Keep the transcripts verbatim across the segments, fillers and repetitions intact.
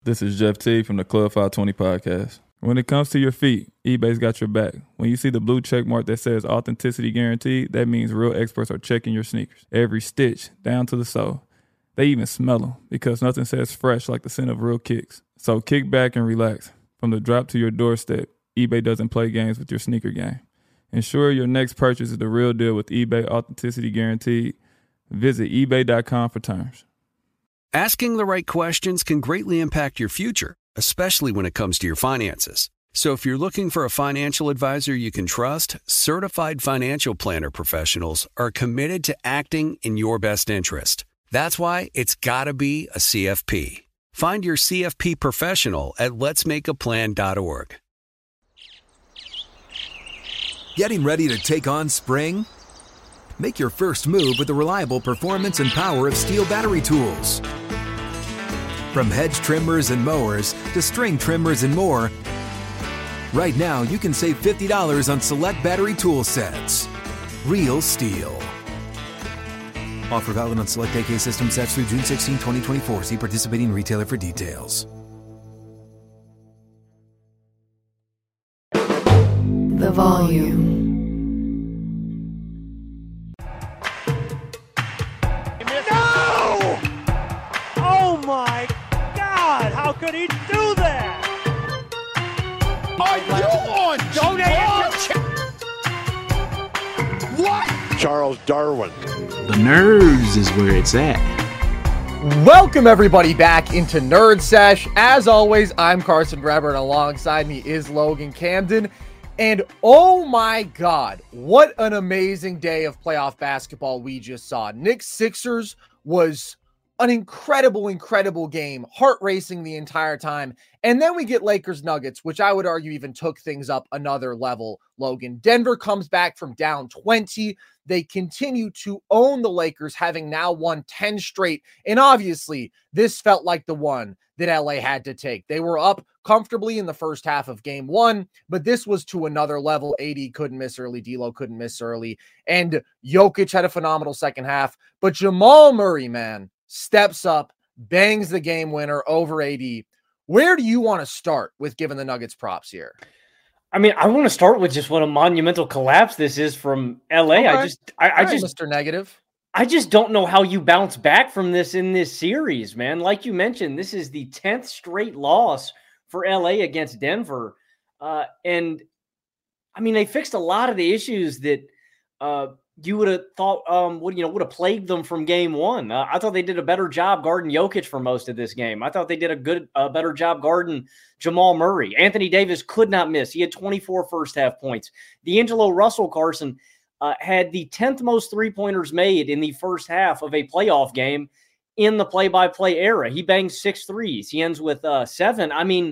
This is Jeff T from the Club five twenty podcast. When it comes to your feet, eBay's got your back. When you see the blue check mark that says authenticity guaranteed, that means real experts are checking your sneakers. Every stitch, down to the sole. They even smell them because nothing says fresh like the scent of real kicks. So kick back and relax. From the drop to your doorstep, eBay doesn't play games with your sneaker game. Ensure your next purchase is the real deal with eBay Authenticity Guaranteed. Visit ebay dot com for terms. Asking the right questions can greatly impact your future, especially when it comes to your finances. So if you're looking for a financial advisor you can trust, certified financial planner professionals are committed to acting in your best interest. That's why it's got to be a C F P. Find your C F P professional at lets make a plan dot org. Getting ready to take on spring? Make your first move with the reliable performance and power of Steel battery tools. From hedge trimmers and mowers to string trimmers and more, right now you can save fifty dollars on select battery tool sets. Real Steel. Offer valid on select A K system sets through June sixteenth, twenty twenty-four. See participating retailer for details. The volume. My God, how could he do that? Are you on donate? What? Charles Darwin. The nerds is where it's at. Welcome everybody back into Nerd Sesh. As always, I'm Carson Breber, and alongside me is Logan Camden. And oh my God, what an amazing day of playoff basketball we just saw. Knicks Sixers was an incredible, incredible game, heart racing the entire time. And then we get Lakers Nuggets, which I would argue even took things up another level, Logan. Denver comes back from down twenty. They continue to own the Lakers, having now won ten straight. And obviously, this felt like the one that L A had to take. They were up comfortably in the first half of game one, but this was to another level. A D couldn't miss early. D'Lo couldn't miss early. And Jokic had a phenomenal second half. But Jamal Murray, man, steps up, bangs the game winner over A D. Where do you want to start with giving the Nuggets props here? I mean, I want to start with just what a monumental collapse this is from L A. Okay. I just, I, I right, just, Mister Negative. I just don't know how you bounce back from this in this series, man. Like you mentioned, this is the tenth straight loss for L A against Denver. Uh, and I mean, they fixed a lot of the issues that, uh, you would have thought um, would you know would have plagued them from game one. Uh, I thought they did a better job guarding Jokic for most of this game. I thought they did a good, uh, better job guarding Jamal Murray. Anthony Davis could not miss. He had twenty-four first half points. D'Angelo Russell, Carson, uh, had the tenth most three-pointers made in the first half of a playoff game in the play-by-play era. He banged six threes. He ends with uh, seven. I mean,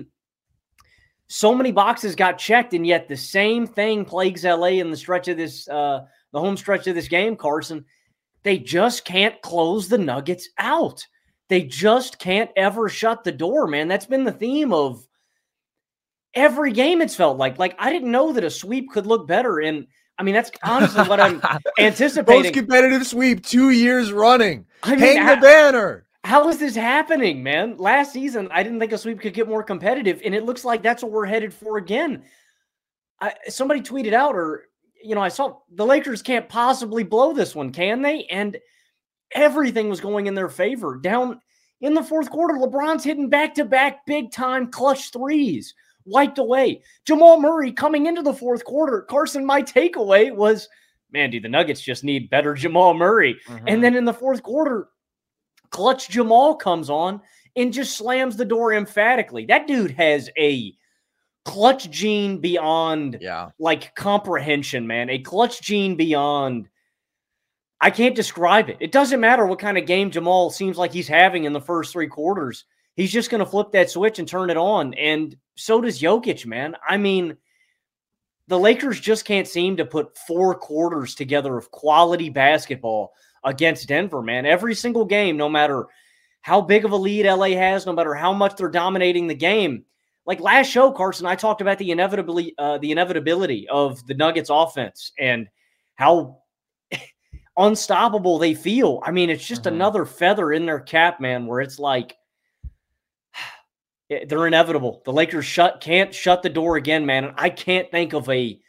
so many boxes got checked, and yet the same thing plagues L A in the stretch of this uh, the home stretch of this game, Carson. They just can't close the Nuggets out. They just can't ever shut the door, man. That's been the theme of every game, it's felt like. Like, I didn't know that a sweep could look better. And, I mean, that's honestly what I'm anticipating. Most competitive sweep two years running. I mean, Hang how, the banner. How is this happening, man? Last season, I didn't think a sweep could get more competitive, and it looks like that's what we're headed for again. I, somebody tweeted out, or you know, I saw the Lakers can't possibly blow this one, can they? And everything was going in their favor. Down in the fourth quarter, LeBron's hitting back-to-back big-time clutch threes, wiped away. Jamal Murray coming into the fourth quarter. Carson, my takeaway was, man, dude, the Nuggets just need better Jamal Murray. Mm-hmm. And then in the fourth quarter, clutch Jamal comes on and just slams the door emphatically. That dude has a clutch gene beyond yeah. like comprehension, man. A clutch gene beyond, I can't describe it. It doesn't matter what kind of game Jamal seems like he's having in the first three quarters. He's just going to flip that switch and turn it on. And so does Jokic, man. I mean, the Lakers just can't seem to put four quarters together of quality basketball against Denver, man. Every single game, no matter how big of a lead L A has, no matter how much they're dominating the game. Like last show, Carson, I talked about the inevitably uh, the inevitability of the Nuggets offense and how unstoppable they feel. I mean, it's just mm-hmm. another feather in their cap, man, where it's like, they're inevitable. The Lakers shut can't shut the door again, man. And I can't think of a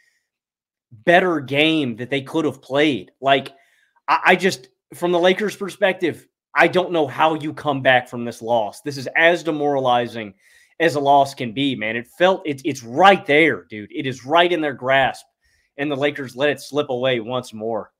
better game that they could have played. Like, I, I just, from the Lakers' perspective, I don't know how you come back from this loss. This is as demoralizing as a loss can be, man. It felt, it, it's right there, dude. It is right in their grasp. And the Lakers let it slip away once more.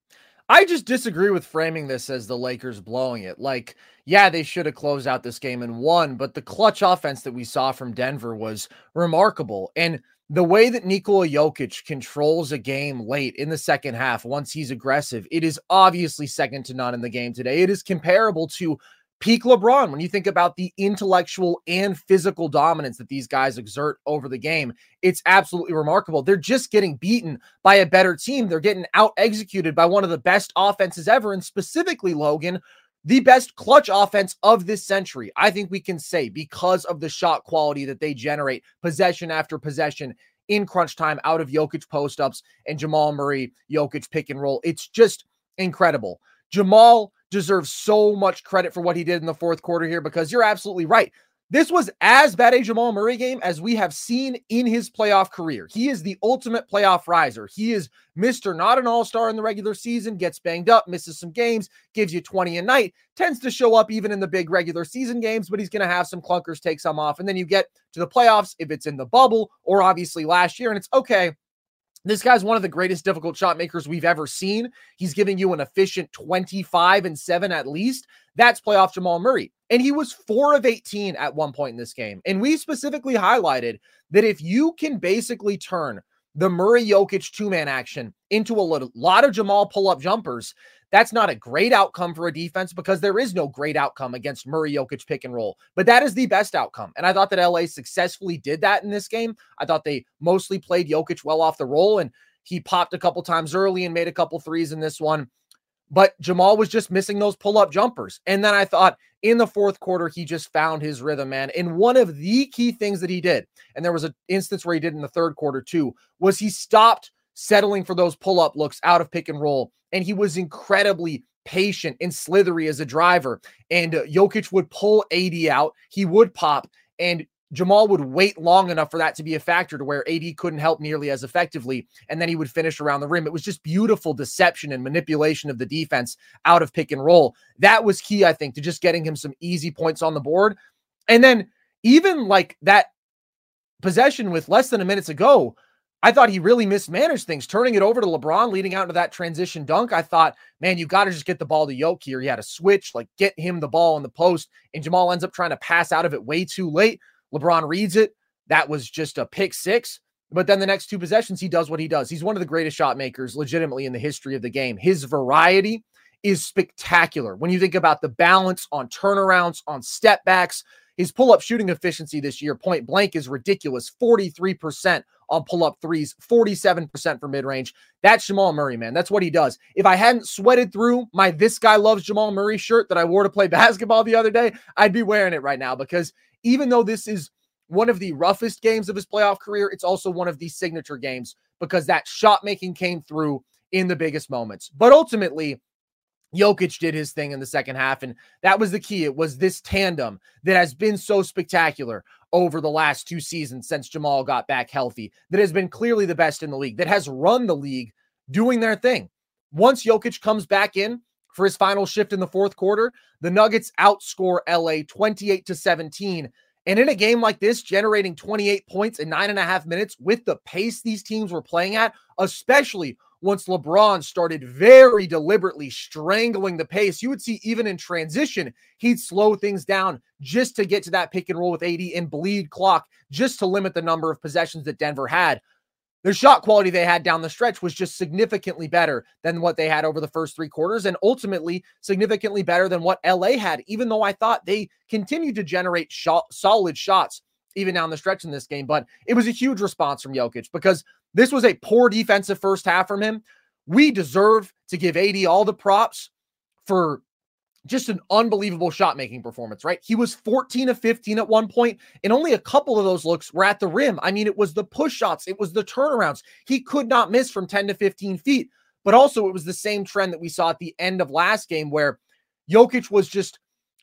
I just disagree with framing this as the Lakers blowing it. Like, yeah, they should have closed out this game and won, but the clutch offense that we saw from Denver was remarkable. And the way that Nikola Jokic controls a game late in the second half, once he's aggressive, it is obviously second to none in the game today. It is comparable to peak LeBron when you think about the intellectual and physical dominance that these guys exert over the game. It's absolutely remarkable. They're just getting beaten by a better team. They're getting out-executed by one of the best offenses ever, and specifically, Logan, the best clutch offense of this century. I think we can say, because of the shot quality that they generate possession after possession in crunch time out of Jokic post-ups and Jamal Murray, Jokic pick and roll. It's just incredible. Jamal deserves so much credit for what he did in the fourth quarter here, because you're absolutely right. This was as bad a Jamal Murray game as we have seen in his playoff career. He is the ultimate playoff riser. He is Mister Not an all-star in the regular season, gets banged up, misses some games, gives you twenty a night, tends to show up even in the big regular season games, but he's going to have some clunkers, take some off. And then you get to the playoffs, if it's in the bubble or obviously last year, and it's okay. This guy's one of the greatest difficult shot makers we've ever seen. He's giving you an efficient twenty-five and seven at least. That's playoff Jamal Murray. And he was four of eighteen at one point in this game. And we specifically highlighted that if you can basically turn the Murray-Jokic two-man action into a lot of Jamal pull-up jumpers, that's not a great outcome for a defense, because there is no great outcome against Murray-Jokic pick and roll. But that is the best outcome. And I thought that L A successfully did that in this game. I thought they mostly played Jokic well off the roll, and he popped a couple times early and made a couple threes in this one. But Jamal was just missing those pull-up jumpers. And then I thought in the fourth quarter, he just found his rhythm, man. And one of the key things that he did, and there was an instance where he did in the third quarter too, was he stopped settling for those pull-up looks out of pick and roll. And he was incredibly patient and slithery as a driver. And uh, Jokic would pull A D out. He would pop, and Jamal would wait long enough for that to be a factor to where A D couldn't help nearly as effectively, and then he would finish around the rim. It was just beautiful deception and manipulation of the defense out of pick and roll. That was key, I think, to just getting him some easy points on the board. And then even like that possession with less than a minute to go, I thought he really mismanaged things, turning it over to LeBron, leading out into that transition dunk. I thought, man, you got to just get the ball to Jokic here. He had to switch, like get him the ball in the post, and Jamal ends up trying to pass out of it way too late. LeBron reads it. That was just a pick six. But then the next two possessions, he does what he does. He's one of the greatest shot makers legitimately in the history of the game. His variety is spectacular. When you think about the balance on turnarounds, on step backs, his pull-up shooting efficiency this year, point blank, is ridiculous. forty-three percent on pull-up threes, forty-seven percent for mid-range. That's Jamal Murray, man. That's what he does. If I hadn't sweated through my This Guy Loves Jamal Murray shirt that I wore to play basketball the other day, I'd be wearing it right now, because even though this is one of the roughest games of his playoff career, it's also one of the signature games, because that shot making came through in the biggest moments. But ultimately, Jokic did his thing in the second half, and that was the key. It was this tandem that has been so spectacular over the last two seasons since Jamal got back healthy, that has been clearly the best in the league, that has run the league doing their thing. Once Jokic comes back in for his final shift in the fourth quarter, the Nuggets outscore L A twenty-eight to seventeen. And in a game like this, generating twenty-eight points in nine and a half minutes with the pace these teams were playing at, especially once LeBron started very deliberately strangling the pace, you would see even in transition, he'd slow things down just to get to that pick and roll with A D and bleed clock, just to limit the number of possessions that Denver had. The shot quality they had down the stretch was just significantly better than what they had over the first three quarters, and ultimately significantly better than what L A had, even though I thought they continued to generate shot, solid shots even down the stretch in this game. But it was a huge response from Jokic, because this was a poor defensive first half from him. We deserve to give A D all the props for just an unbelievable shot-making performance, right? He was fourteen of fifteen at one point, and only a couple of those looks were at the rim. I mean, it was the push shots. It was the turnarounds. He could not miss from ten to fifteen feet, but also it was the same trend that we saw at the end of last game, where Jokic was just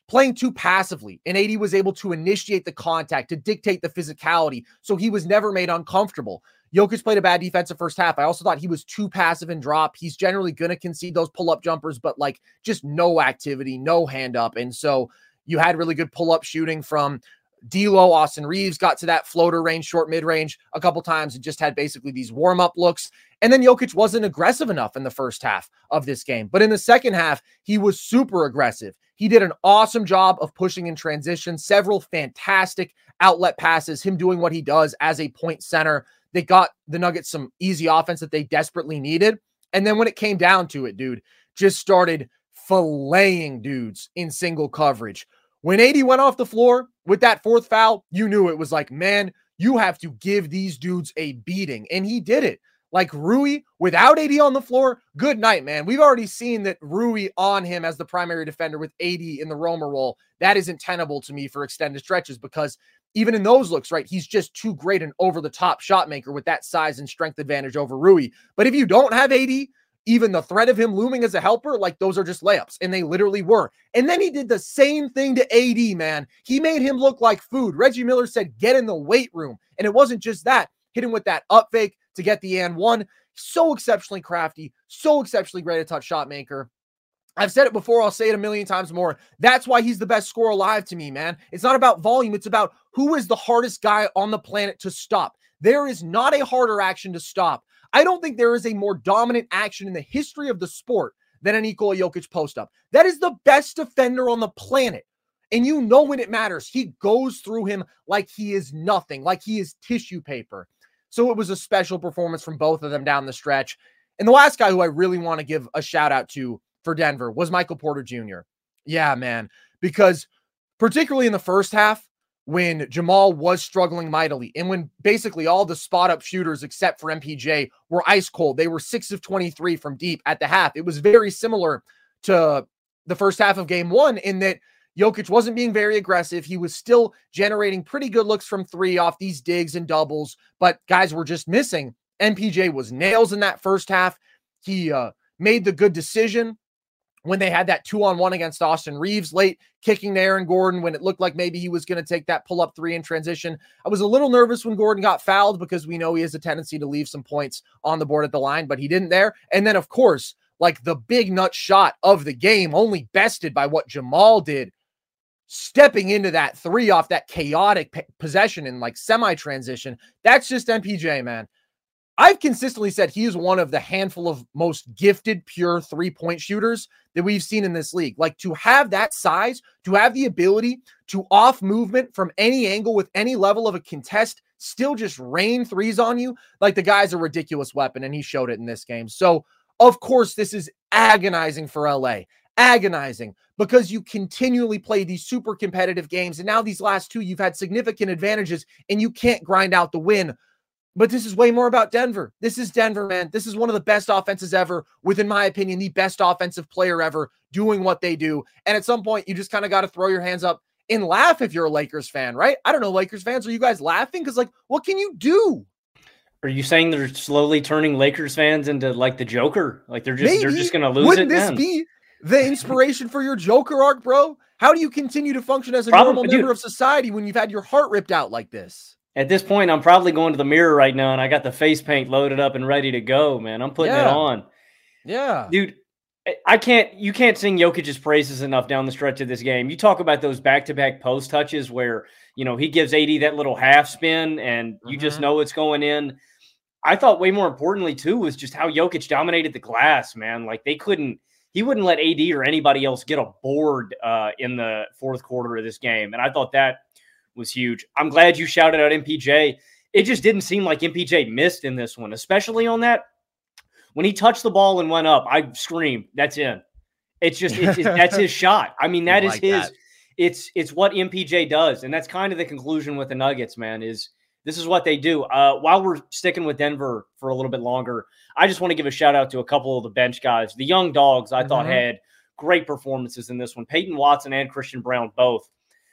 playing too passively, and A D was able to initiate the contact, to dictate the physicality, so he was never made uncomfortable. Jokic played a bad defensive first half. I also thought he was too passive in drop. He's generally going to concede those pull-up jumpers, but like just no activity, no hand up. And so you had really good pull-up shooting from D'Lo. Austin Reeves got to that floater range, short mid-range a couple times and just had basically these warm-up looks. And then Jokic wasn't aggressive enough in the first half of this game. But in the second half, he was super aggressive. He did an awesome job of pushing in transition, several fantastic outlet passes, him doing what he does as a point center. They got the Nuggets some easy offense that they desperately needed. And then when it came down to it, dude, just started filleting dudes in single coverage. When A D went off the floor with that fourth foul, you knew it was like, man, you have to give these dudes a beating. And he did it. Like Rui, without A D on the floor, good night, man. We've already seen that Rui on him as the primary defender with A D in the roamer role. That isn't tenable to me for extended stretches because even in those looks, right, he's just too great an over-the-top shot maker with that size and strength advantage over Rui. But if you don't have A D, even the threat of him looming as a helper, like those are just layups, and they literally were. And then he did the same thing to A D, man. He made him look like food. Reggie Miller said, get in the weight room. And it wasn't just that. Hit him with that up fake to get the and one. So exceptionally crafty, so exceptionally great a touch shot maker. I've said it before, I'll say it a million times more. That's why he's the best scorer alive to me, man. It's not about volume. It's about who is the hardest guy on the planet to stop. There is not a harder action to stop. I don't think there is a more dominant action in the history of the sport than an Nikola Jokic post-up. That is the best defender on the planet. And you know when it matters, he goes through him like he is nothing, like he is tissue paper. So it was a special performance from both of them down the stretch. And the last guy who I really want to give a shout out to for Denver was Michael Porter Junior Yeah, man, because particularly in the first half, when Jamal was struggling mightily and when basically all the spot up shooters except for M P J were ice cold, they were six of twenty-three from deep at the half. It was very similar to the first half of game one in that Jokic wasn't being very aggressive. He was still generating pretty good looks from three off these digs and doubles, but guys were just missing. M P J was nails in that first half. He uh, made the good decision when they had that two-on-one against Austin Reeves late, kicking to Aaron Gordon when it looked like maybe he was going to take that pull-up three in transition. I was a little nervous when Gordon got fouled because we know he has a tendency to leave some points on the board at the line, but he didn't there. And then, of course, like the big nut shot of the game, only bested by what Jamal did, stepping into that three off that chaotic p- possession in like semi-transition. That's just M P J, man. I've consistently said he is one of the handful of most gifted pure three-point shooters that we've seen in this league. Like to have that size, to have the ability to off movement from any angle with any level of a contest, still just rain threes on you. Like the guy's a ridiculous weapon, and he showed it in this game. So, of course, this is agonizing for L A. Agonizing because you continually play these super competitive games. And now these last two, you've had significant advantages and you can't grind out the win. But this is way more about Denver. This is Denver, man. This is one of the best offenses ever, with, in my opinion, the best offensive player ever doing what they do. And at some point, you just kind of got to throw your hands up and laugh if you're a Lakers fan, right? I don't know, Lakers fans, are you guys laughing? Because, like, what can you do? Are you saying they're slowly turning Lakers fans into, like, the Joker? Like, they're just Maybe. they're just going to lose Wouldn't it? Wouldn't this be the inspiration for your Joker arc, bro? How do you continue to function as a Probably, normal dude. member of society when you've had your heart ripped out like this? At this point, I'm probably going to the mirror right now, and I got the face paint loaded up and ready to go, man. I'm putting yeah. it on. Yeah. Dude, I can't – you can't sing Jokic's praises enough down the stretch of this game. You talk about those back-to-back post touches where, you know, he gives A D that little half spin, and you mm-hmm. just know it's going in. I thought way more importantly, too, was just how Jokic dominated the glass, man. Like, they couldn't – he wouldn't let A D or anybody else get a board uh, in the fourth quarter of this game, and I thought that – was huge. I'm glad you shouted out M P J. It just didn't seem like M P J missed in this one, especially on that. When he touched the ball and went up, I screamed, that's in. It's just, it's, it's, that's his shot. I mean, that is like his, that. it's it's what M P J does. And that's kind of the conclusion with the Nuggets, man, is this is what they do. Uh, while we're sticking with Denver for a little bit longer, I just want to give a shout out to a couple of the bench guys. The young dogs I mm-hmm. thought had great performances in this one. Peyton Watson and Christian Brown both.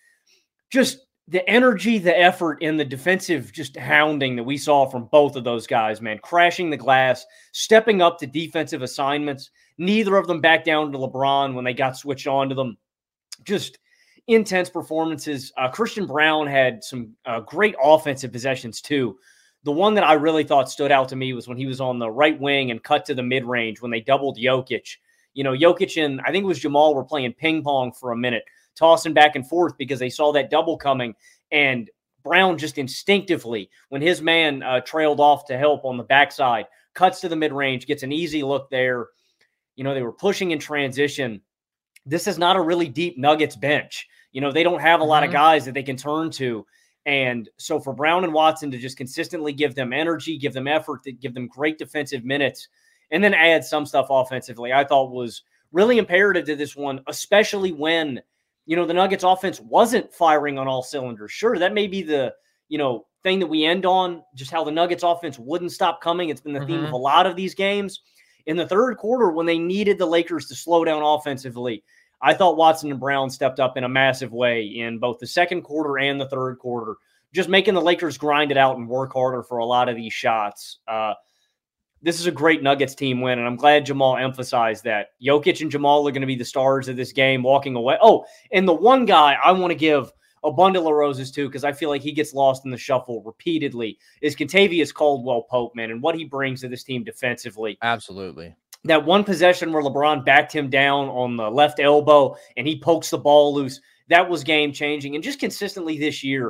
Just the energy, the effort, and the defensive just hounding that we saw from both of those guys, man, crashing the glass, stepping up to defensive assignments. Neither of them backed down to LeBron when they got switched on to them. Just, intense performances. Uh, Christian Braun had some uh, great offensive possessions too. The one that I really thought stood out to me was when he was on the right wing and cut to the mid-range when they doubled Jokic. You know, Jokic and I think it was Jamal were playing ping pong for a minute, tossing back and forth because they saw that double coming. And Brown just instinctively, when his man uh, trailed off to help on the backside, cuts to the mid-range, gets an easy look there. You know, they were pushing in transition. This is not a really deep Nuggets bench. You know, they don't have a lot of guys that they can turn to. And so for Brown and Watson to just consistently give them energy, give them effort, to give them great defensive minutes, and then add some stuff offensively, I thought was really imperative to this one, especially when, you know, the Nuggets offense wasn't firing on all cylinders. Sure, that may be the, you know, thing that we end on, just how the Nuggets offense wouldn't stop coming. It's been the mm-hmm. theme of a lot of these games. In the third quarter, when they needed the Lakers to slow down offensively, I thought Watson and Brown stepped up in a massive way in both the second quarter and the third quarter, just making the Lakers grind it out and work harder for a lot of these shots. Uh, this is a great Nuggets team win, and I'm glad Jamal emphasized that. Jokic and Jamal are going to be the stars of this game walking away. Oh, and the one guy I want to give a bundle of roses to, because I feel like he gets lost in the shuffle repeatedly, is Kentavious Caldwell-Pope, man, and what he brings to this team defensively. Absolutely. That one possession where LeBron backed him down on the left elbow and he pokes the ball loose, that was game-changing. And just consistently this year,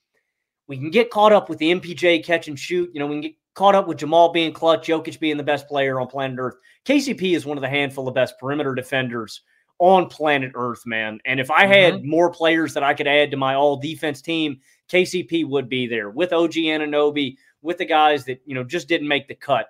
we can get caught up with the M P J catch and shoot. You know, we can get caught up with Jamal being clutch, Jokic being the best player on planet Earth. K C P is one of the handful of best perimeter defenders on planet Earth, man. And if I had mm-hmm. more players that I could add to my all-defense team, K C P would be there with O G Anunoby, with the guys that, you know, just didn't make the cut.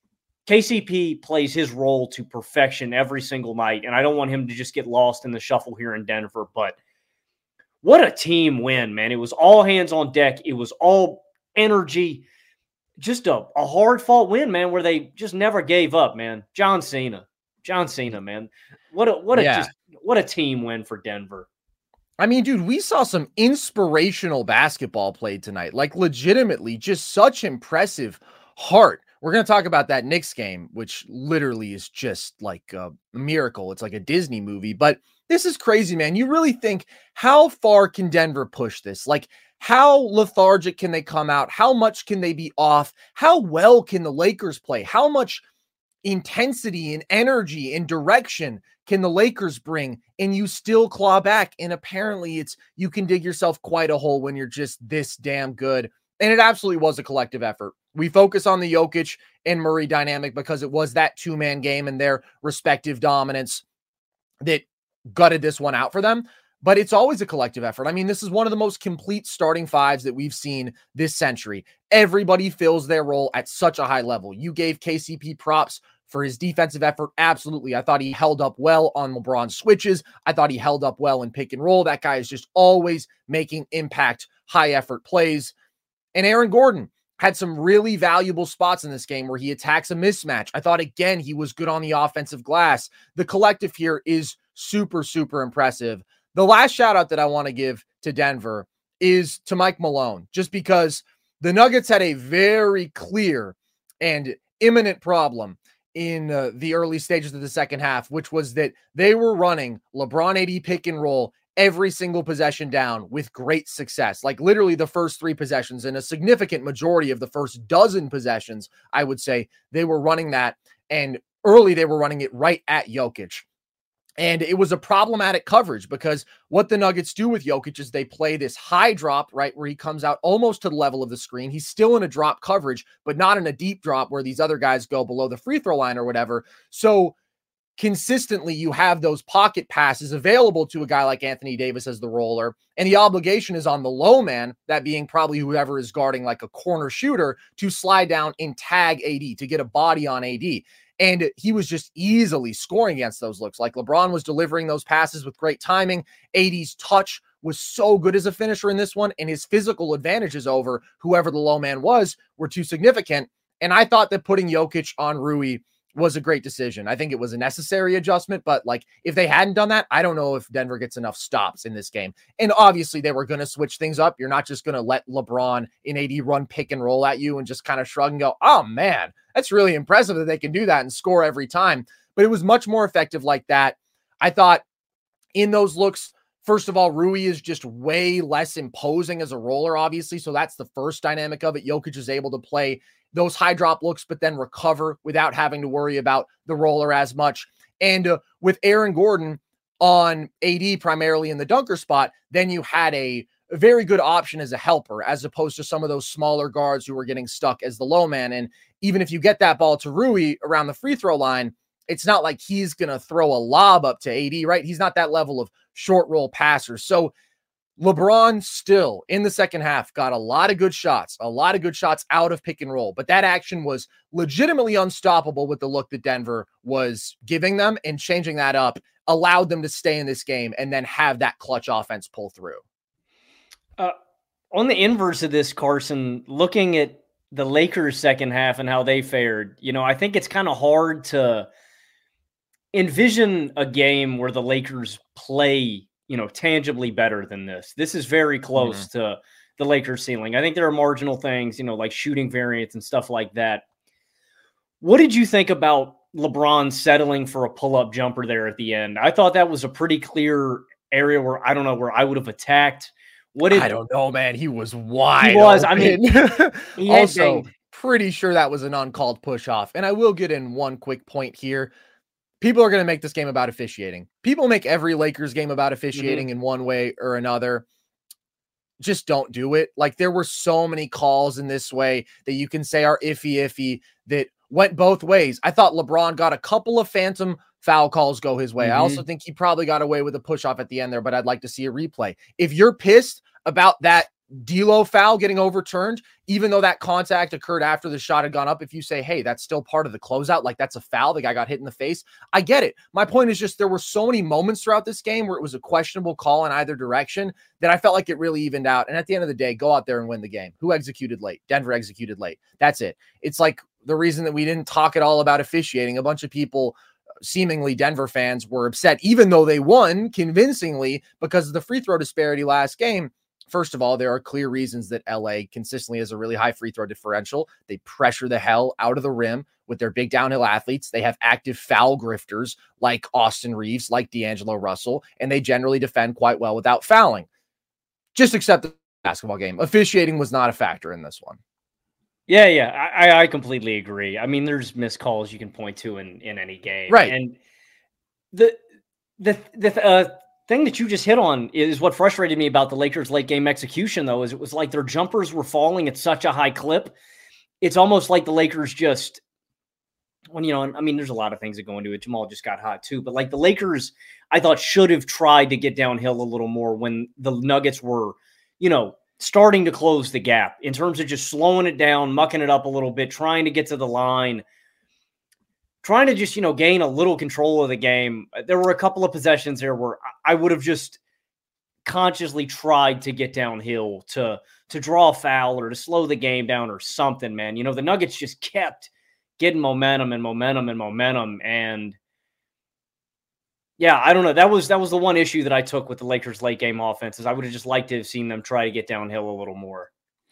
K C P plays his role to perfection every single night, and I don't want him to just get lost in the shuffle here in Denver. But what a team win, man. It was all hands on deck. It was all energy. Just a, a hard-fought win, man, where they just never gave up, man. John Cena. John Cena, man. What a what a yeah. just what a team win for Denver. I mean, dude, we saw some inspirational basketball played tonight. Like, legitimately, just such impressive heart. We're going to talk about that Knicks game, which literally is just like a miracle. It's like a Disney movie, but this is crazy, man. You really think, how far can Denver push this? Like, how lethargic can they come out? How much can they be off? How well can the Lakers play? How much intensity and energy and direction can the Lakers bring? And you still claw back. And apparently it's, you can dig yourself quite a hole when you're just this damn good. And it absolutely was a collective effort. We focus on the Jokic and Murray dynamic because it was that two-man game and their respective dominance that gutted this one out for them. But it's always a collective effort. I mean, this is one of the most complete starting fives that we've seen this century. Everybody fills their role at such a high level. You gave K C P props for his defensive effort. Absolutely. I thought he held up well on LeBron switches. I thought he held up well in pick and roll. That guy is just always making impact, high effort plays. And Aaron Gordon had some really valuable spots in this game where he attacks a mismatch. I thought, again, he was good on the offensive glass. The collective here is super, super impressive. The last shout out that I want to give to Denver is to Mike Malone, just because the Nuggets had a very clear and imminent problem in uh, the early stages of the second half, which was that they were running LeBron A D pick and roll every single possession down with great success. Like literally the first three possessions and a significant majority of the first dozen possessions, I would say they were running that. And early they were running it right at Jokic. And it was a problematic coverage because what the Nuggets do with Jokic is they play this high drop, right, where he comes out almost to the level of the screen. He's still in a drop coverage, but not in a deep drop where these other guys go below the free throw line or whatever. So consistently you have those pocket passes available to a guy like Anthony Davis as the roller, and the obligation is on the low man, that being probably whoever is guarding like a corner shooter, to slide down and tag A D, to get a body on A D. And he was just easily scoring against those looks. Like LeBron was delivering those passes with great timing. A D's touch was so good as a finisher in this one, and his physical advantages over whoever the low man was were too significant. And I thought that putting Jokic on Rui was a great decision. I think it was a necessary adjustment, but like if they hadn't done that, I don't know if Denver gets enough stops in this game. And obviously they were going to switch things up. You're not just going to let LeBron and A D run pick and roll at you and just kind of shrug and go, oh man, that's really impressive that they can do that and score every time. But it was much more effective like that. I thought in those looks, First of all, Rui is just way less imposing as a roller, obviously. So that's the first dynamic of it. Jokic is able to play those high drop looks, but then recover without having to worry about the roller as much. And uh, with Aaron Gordon on A D primarily in the dunker spot, then you had a, a very good option as a helper, as opposed to some of those smaller guards who were getting stuck as the low man. And even if you get that ball to Rui around the free throw line, it's not like he's going to throw a lob up to A D, right? He's not that level of short roll passer. So LeBron still in the second half got a lot of good shots, a lot of good shots out of pick and roll, but that action was legitimately unstoppable with the look that Denver was giving them, and changing that up allowed them to stay in this game and then have that clutch offense pull through. Uh, on the inverse of this, Carson, looking at the Lakers second half and how they fared, you know, I think it's kind of hard to envision a game where the Lakers play, you know, tangibly better than this. This is very close mm-hmm. to the Lakers ceiling. I think there are marginal things, you know, like shooting variance and stuff like that. What did you think about LeBron settling for a pull-up jumper there at the end? I thought that was a pretty clear area where, I don't know, where I would have attacked. What did, I don't know, man. He was wide He was. open. I mean, he also pretty sure that was an uncalled push-off. And I will get in one quick point here. People are going to make this game about officiating. People make every Lakers game about officiating mm-hmm. in one way or another. Just don't do it. Like, there were so many calls in this way that you can say are iffy, iffy, that went both ways. I thought LeBron got a couple of phantom foul calls go his way. Mm-hmm. I also think he probably got away with a push off at the end there, but I'd like to see a replay. If you're pissed about that D'Lo foul getting overturned, even though that contact occurred after the shot had gone up, if you say, hey, that's still part of the closeout, like that's a foul, the guy got hit in the face, I get it. My point is just there were so many moments throughout this game where it was a questionable call in either direction that I felt like it really evened out. And at the end of the day, go out there and win the game. Who executed late? Denver executed late. That's it. It's like the reason that we didn't talk at all about officiating. A bunch of people, seemingly Denver fans, were upset, even though they won convincingly because of the free throw disparity last game. First of all, there are clear reasons that L A consistently has a really high free throw differential. They pressure the hell out of the rim with their big downhill athletes. They have active foul grifters like Austin Reeves, like D'Angelo Russell, and they generally defend quite well without fouling. Just accept the basketball game. Officiating was not a factor in this one. Yeah, yeah, I, I completely agree. I mean, there's missed calls you can point to in, in any game. Right. And the, the, the, uh, thing that you just hit on is what frustrated me about the Lakers late game execution, though, is it was like their jumpers were falling at such a high clip. It's almost like the Lakers just, when, you know, I mean, there's a lot of things that go into it. Jamal just got hot too, but like the Lakers, I thought should have tried to get downhill a little more when the Nuggets were, you know, starting to close the gap in terms of just slowing it down, mucking it up a little bit, trying to get to the line, trying to just, you know, gain a little control of the game. There were a couple of possessions there where I would have just consciously tried to get downhill to, to draw a foul or to slow the game down or something, man. You know, the Nuggets just kept getting momentum and momentum and momentum. And yeah, I don't know. That was, that was the one issue that I took with the Lakers late game offenses. I would have just liked to have seen them try to get downhill a little more.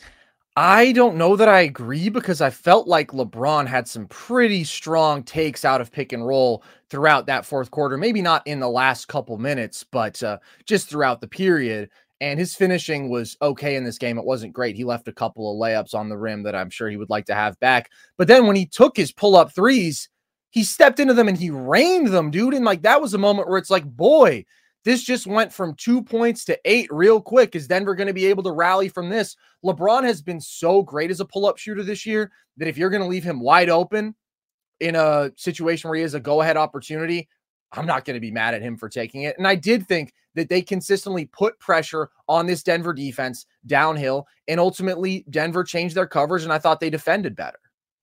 I don't know that I agree, because I felt like LeBron had some pretty strong takes out of pick and roll throughout that fourth quarter. Maybe not in the last couple minutes, but uh, just throughout the period. And his finishing was okay in this game. It wasn't great. He left a couple of layups on the rim that I'm sure he would like to have back. But then when he took his pull-up threes, he stepped into them and he rained them, dude. And like, that was a moment where it's like, boy, this just went from two points to eight real quick. Is Denver going to be able to rally from this? LeBron has been so great as a pull-up shooter this year that if you're going to leave him wide open in a situation where he has a go-ahead opportunity, I'm not going to be mad at him for taking it. And I did think that they consistently put pressure on this Denver defense downhill, and ultimately Denver changed their coverage, and I thought they defended better.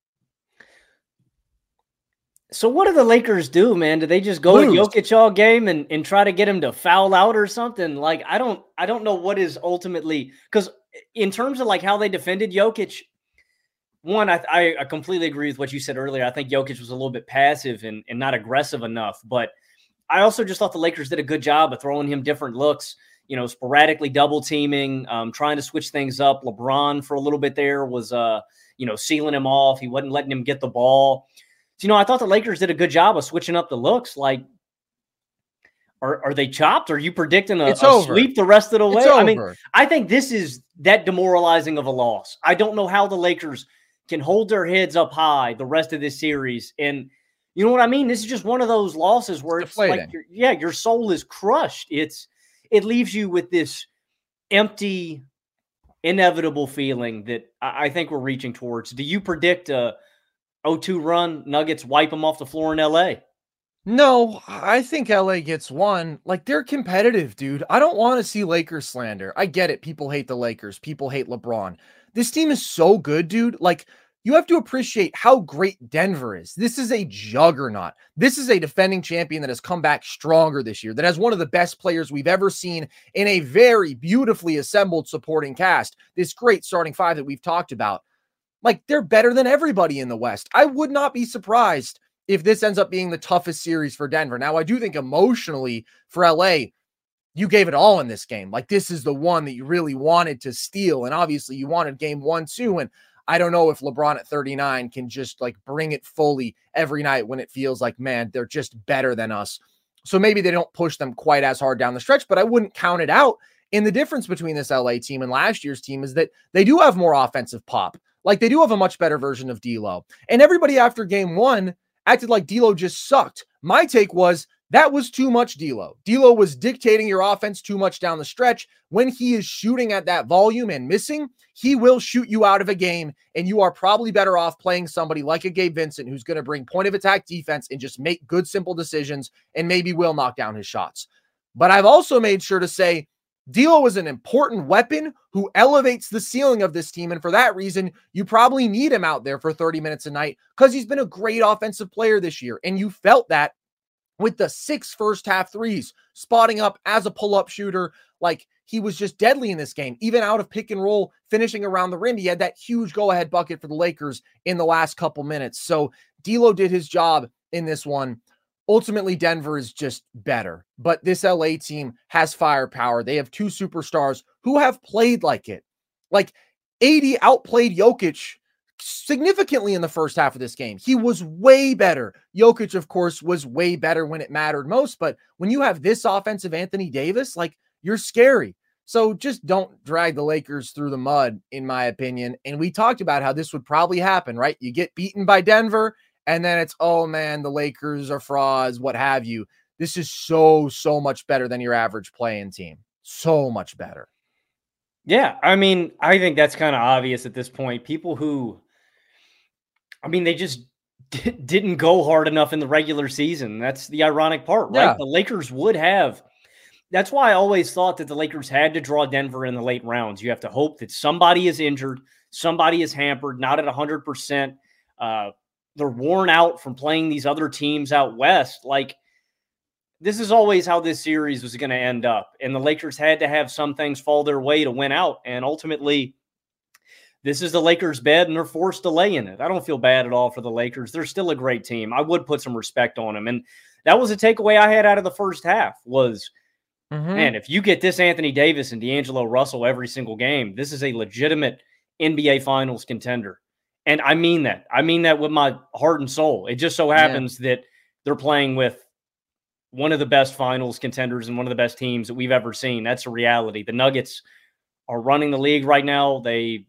So what do the Lakers do, man? Do they just go Lose. to Jokic all game and, and try to get him to foul out or something? Like, I don't, I don't know what is ultimately, because in terms of like how they defended Jokic, one, I, I, I completely agree with what you said earlier. I think Jokic was a little bit passive and, and not aggressive enough, but I also just thought the Lakers did a good job of throwing him different looks, you know, sporadically double teaming, um, trying to switch things up. LeBron for a little bit there was, uh, you know, sealing him off. He wasn't letting him get the ball. So, you know, I thought the Lakers did a good job of switching up the looks. Like, Are, are they chopped? Are you predicting a, It's a over. sweep the rest of the way? It's I mean, over. I think this is that demoralizing of a loss. I don't know how the Lakers can hold their heads up high the rest of this series. And you know what I mean? This is just one of those losses where it's, it's like, your, yeah, your soul is crushed. It's It leaves you with this empty, inevitable feeling that I, I think we're reaching towards. Do you predict a oh two run, Nuggets wipe them off the floor in L A? No, I think L A gets one. Like, they're competitive, dude. I don't want to see Lakers slander. I get it. People hate the Lakers. People hate LeBron. This team is so good, dude. Like, you have to appreciate how great Denver is. This is a juggernaut. This is a defending champion that has come back stronger this year, that has one of the best players we've ever seen in a very beautifully assembled supporting cast. This great starting five that we've talked about. Like, they're better than everybody in the West. I would not be surprised if this ends up being the toughest series for Denver. Now, I do think emotionally for L A, you gave it all in this game. Like, this is the one that you really wanted to steal. And obviously you wanted game one, two. And I don't know if LeBron at thirty-nine can just like bring it fully every night when it feels like, man, they're just better than us. So maybe they don't push them quite as hard down the stretch, but I wouldn't count it out. And the difference between this L A team and last year's team is that they do have more offensive pop. Like, they do have a much better version of D'Lo. And everybody after game one acted like D'Lo just sucked. My take was that was too much D'Lo. D'Lo was dictating your offense too much down the stretch. When he is shooting at that volume and missing, he will shoot you out of a game, and you are probably better off playing somebody like a Gabe Vincent who's going to bring point of attack defense and just make good, simple decisions and maybe will knock down his shots. But I've also made sure to say D'Lo is an important weapon who elevates the ceiling of this team. And for that reason, you probably need him out there for thirty minutes a night because he's been a great offensive player this year. And you felt that with the six first half threes, spotting up as a pull-up shooter. Like, he was just deadly in this game, even out of pick and roll, finishing around the rim. He had that huge go-ahead bucket for the Lakers in the last couple minutes. So D'Lo did his job in this one. Ultimately, Denver is just better, but this L A team has firepower. They have two superstars who have played like it. Like, A D outplayed Jokic significantly in the first half of this game. He was way better. Jokic, of course, was way better when it mattered most, but when you have this offensive Anthony Davis, like, you're scary. So just don't drag the Lakers through the mud, in my opinion. And we talked about how this would probably happen, right? You get beaten by Denver, and then it's, oh man, the Lakers are frauds, what have you. This is so, so much better than your average playing team. So much better. Yeah, I mean, I think that's kind of obvious at this point. People who, I mean, they just d- didn't go hard enough in the regular season. That's the ironic part, right? Yeah. The Lakers would have. That's why I always thought that the Lakers had to draw Denver in the late rounds. You have to hope that somebody is injured, somebody is hampered, not at one hundred percent. Uh, they're worn out from playing these other teams out west. Like, this is always how this series was going to end up. And the Lakers had to have some things fall their way to win out. And ultimately, this is the Lakers' bed, and they're forced to lay in it. I don't feel bad at all for the Lakers. They're still a great team. I would put some respect on them. And that was a takeaway I had out of the first half was, mm-hmm. man, if you get this Anthony Davis and D'Angelo Russell every single game, this is a legitimate N B A Finals contender. And I mean that. I mean that with my heart and soul. It just so happens yeah. that they're playing with one of the best finals contenders and one of the best teams that we've ever seen. That's a reality. The Nuggets are running the league right now. They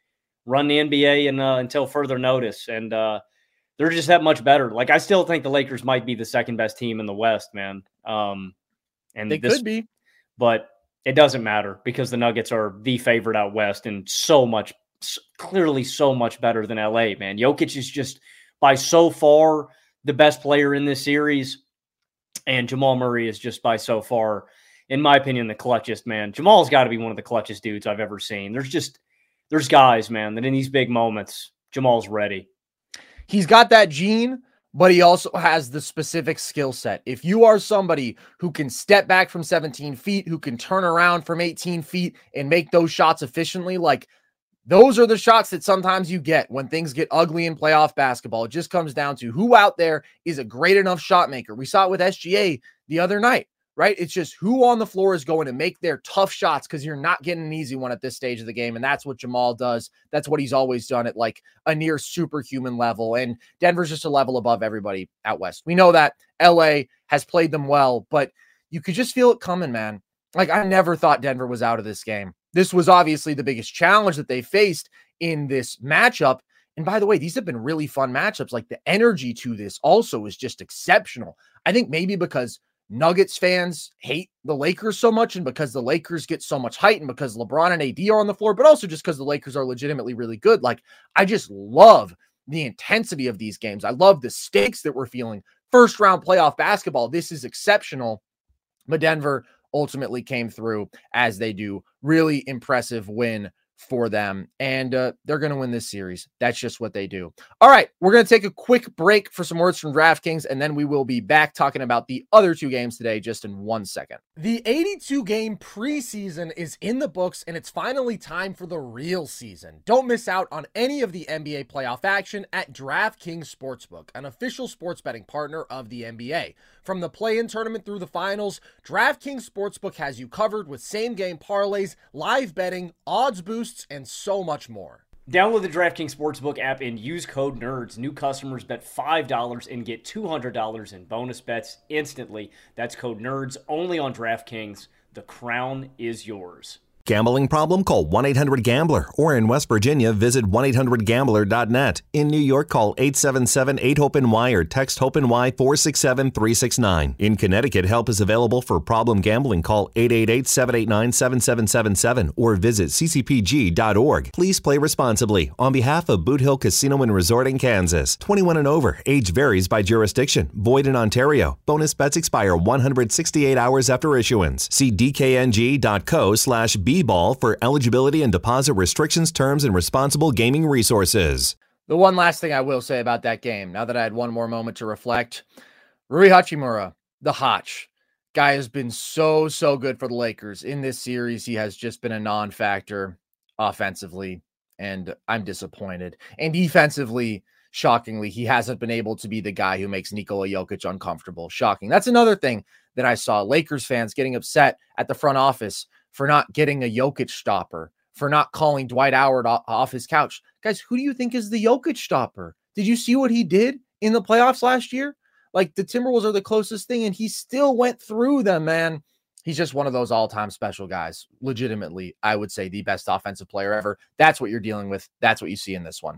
run the N B A and, uh, until further notice. And uh, they're just that much better. Like, I still think the Lakers might be the second best team in the West, man. Um, and they this, could be. But it doesn't matter because the Nuggets are the favorite out West and so much clearly so much better than L A, man. Jokic is just by so far the best player in this series, and Jamal Murray is just by so far, in my opinion, the clutchest, man. Jamal's got to be one of the clutchest dudes I've ever seen. There's just, there's guys, man, that in these big moments, Jamal's ready. He's got that gene, but he also has the specific skill set. If you are somebody who can step back from seventeen feet, who can turn around from eighteen feet and make those shots efficiently, like, those are the shots that sometimes you get when things get ugly in playoff basketball. It just comes down to who out there is a great enough shot maker. We saw it with S G A the other night, right? It's just who on the floor is going to make their tough shots because you're not getting an easy one at this stage of the game. And that's what Jamal does. That's what he's always done at like a near superhuman level. And Denver's just a level above everybody out west. We know that L A has played them well, but you could just feel it coming, man. Like, I never thought Denver was out of this game. This was obviously the biggest challenge that they faced in this matchup. And by the way, these have been really fun matchups. Like, the energy to this also is just exceptional. I think maybe because Nuggets fans hate the Lakers so much, and because the Lakers get so much height, and because LeBron and A D are on the floor, but also just because the Lakers are legitimately really good. Like, I just love the intensity of these games. I love the stakes that we're feeling. First round playoff basketball. This is exceptional. But Denver ultimately came through as they do. Really impressive win for them, and uh, they're going to win this series. That's just what they do. All right, we're going to take a quick break for some words from DraftKings, and then we will be back talking about the other two games today just in one second. The eighty-two game preseason is in the books, and it's finally time for the real season. Don't miss out on any of the N B A playoff action at DraftKings Sportsbook, an official sports betting partner of the N B A. From the play-in tournament through the finals, DraftKings Sportsbook has you covered with same-game parlays, live betting, odds boosts, and so much more. Download the DraftKings Sportsbook app and use code NERDS. New customers bet five dollars and get two hundred dollars in bonus bets instantly. That's code NERDS only on DraftKings. The crown is yours. Gambling problem? Call one eight hundred gambler. Or in West Virginia, visit one eight hundred gambler dot net. In New York, call eight seven seven eight hope N Y or text HOPE-NY four six seven three six nine. In Connecticut, help is available for problem gambling. Call eight eight eight seven eight nine seven seven seven seven or visit c c p g dot org. Please play responsibly. On behalf of Boot Hill Casino and Resort in Kansas, twenty-one and over. Age varies by jurisdiction. Void in Ontario. Bonus bets expire one hundred sixty-eight hours after issuance. See d k n g dot co slash b ball for eligibility and deposit restrictions, terms, and responsible gaming resources. The one last thing I will say about that game, now that I had one more moment to reflect, Rui Hachimura, the Hotch, guy has been so, so good for the Lakers. In this series, he has just been a non-factor offensively, and I'm disappointed. And defensively, shockingly, he hasn't been able to be the guy who makes Nikola Jokic uncomfortable. Shocking. That's another thing that I saw. Lakers fans getting upset at the front office for not getting a Jokic stopper, for not calling Dwight Howard off his couch. Guys, who do you think is the Jokic stopper? Did you see what he did in the playoffs last year? Like, the Timberwolves are the closest thing, and he still went through them, man. He's just one of those all-time special guys. Legitimately, I would say the best offensive player ever. That's what you're dealing with. That's what you see in this one.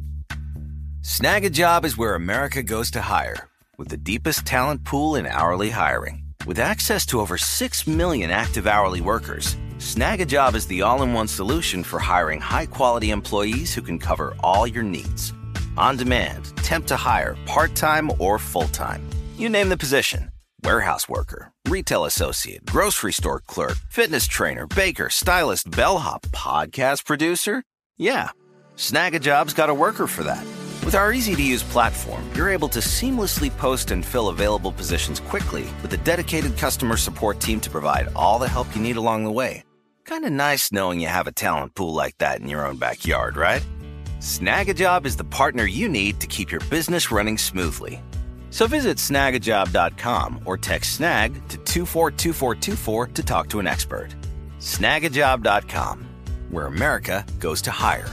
Snag a Job is where America goes to hire, with the deepest talent pool in hourly hiring. With access to over six million active hourly workers, Snag a Job is the all-in-one solution for hiring high-quality employees who can cover all your needs. On demand, temp to hire, part-time or full-time. You name the position. Warehouse worker, retail associate, grocery store clerk, fitness trainer, baker, stylist, bellhop, podcast producer. Yeah, Snag a Job's got a worker for that. With our easy-to-use platform, you're able to seamlessly post and fill available positions quickly with a dedicated customer support team to provide all the help you need along the way. Kind of nice knowing you have a talent pool like that in your own backyard, right? Snag a Job is the partner you need to keep your business running smoothly. So visit snag a job dot com or text SNAG to two four two four two four to talk to an expert. snag a job dot com, where America goes to hire.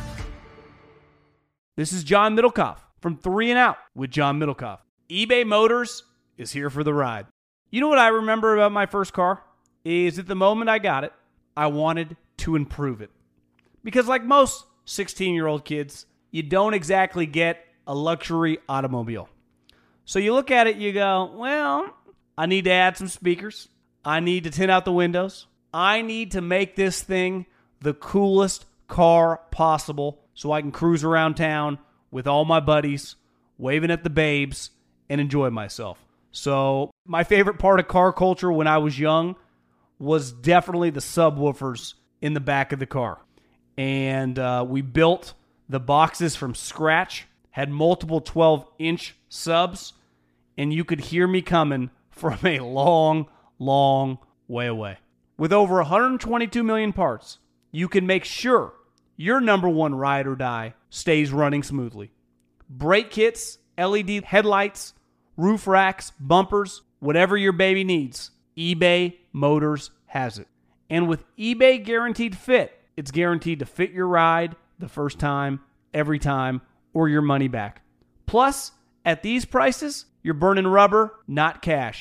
This is John Middlecoff from Three and Out with John Middlecoff. eBay Motors is here for the ride. You know what I remember about my first car? Is at the moment I got it, I wanted to improve it. Because like most sixteen-year-old kids, you don't exactly get a luxury automobile. So you look at it, you go, well, I need to add some speakers. I need to tint out the windows. I need to make this thing the coolest car possible so I can cruise around town with all my buddies, waving at the babes, and enjoy myself. So my favorite part of car culture when I was young was definitely the subwoofers in the back of the car. And uh, we built the boxes from scratch, had multiple twelve-inch subs, and you could hear me coming from a long, long way away. With over one hundred twenty-two million parts, you can make sure your number one ride or die stays running smoothly. Brake kits, L E D headlights, roof racks, bumpers, whatever your baby needs, eBay Motors has it. And with eBay Guaranteed Fit, it's guaranteed to fit your ride the first time, every time, or your money back. Plus, at these prices, you're burning rubber, not cash.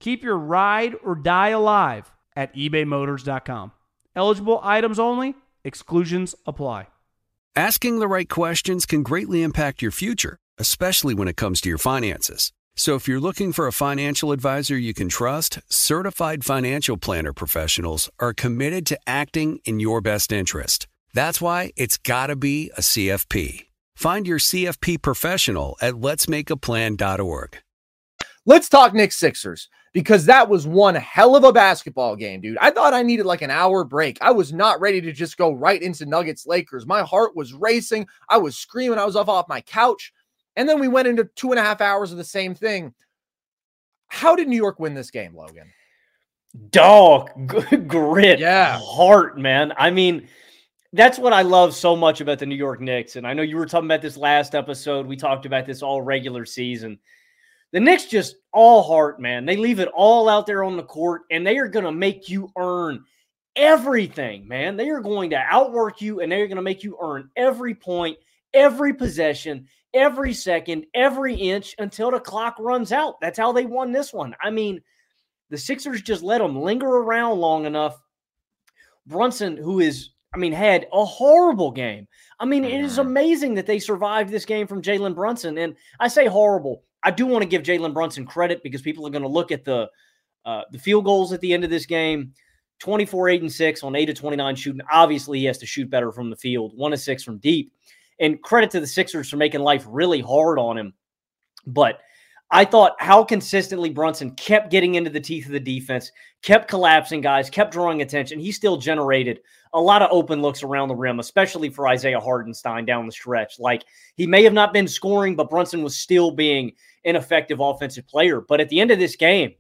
Keep your ride or die alive at ebay motors dot com. Eligible items only. Exclusions apply. Asking the right questions can greatly impact your future, especially when it comes to your finances. So if you're looking for a financial advisor you can trust, certified financial planner professionals are committed to acting in your best interest. That's why it's got to be a C F P. Find your C F P professional at lets make a plan dot org. Let's talk Knicks Sixers, because that was one hell of a basketball game, dude. I thought I needed like an hour break. I was not ready to just go right into Nuggets Lakers. My heart was racing. I was screaming. I was off off my couch. And then we went into two and a half hours of the same thing. How did New York win this game, Logan? Dog, g- grit, yeah, heart, man. I mean, that's what I love so much about the New York Knicks. And I know you were talking about this last episode. We talked about this all regular season. The Knicks just all heart, man. They leave it all out there on the court, and they are going to make you earn everything, man. They are going to outwork you, and they are going to make you earn every point, every possession, every second, every inch until the clock runs out. That's how they won this one. I mean, the Sixers just let them linger around long enough. Brunson, who is, I mean, had a horrible game. I mean, it is amazing that they survived this game from Jalen Brunson. And I say horrible. I do want to give Jalen Brunson credit because people are going to look at the uh, the field goals at the end of this game. twenty-four, eight, and six on eight of twenty-nine shooting. Obviously, he has to shoot better from the field. one of six from deep. And credit to the Sixers for making life really hard on him. But I thought how consistently Brunson kept getting into the teeth of the defense, kept collapsing guys, kept drawing attention. He still generated a lot of open looks around the rim, especially for Isaiah Hartenstein down the stretch. Like, he may have not been scoring, but Brunson was still being an effective offensive player. But at the end of this game,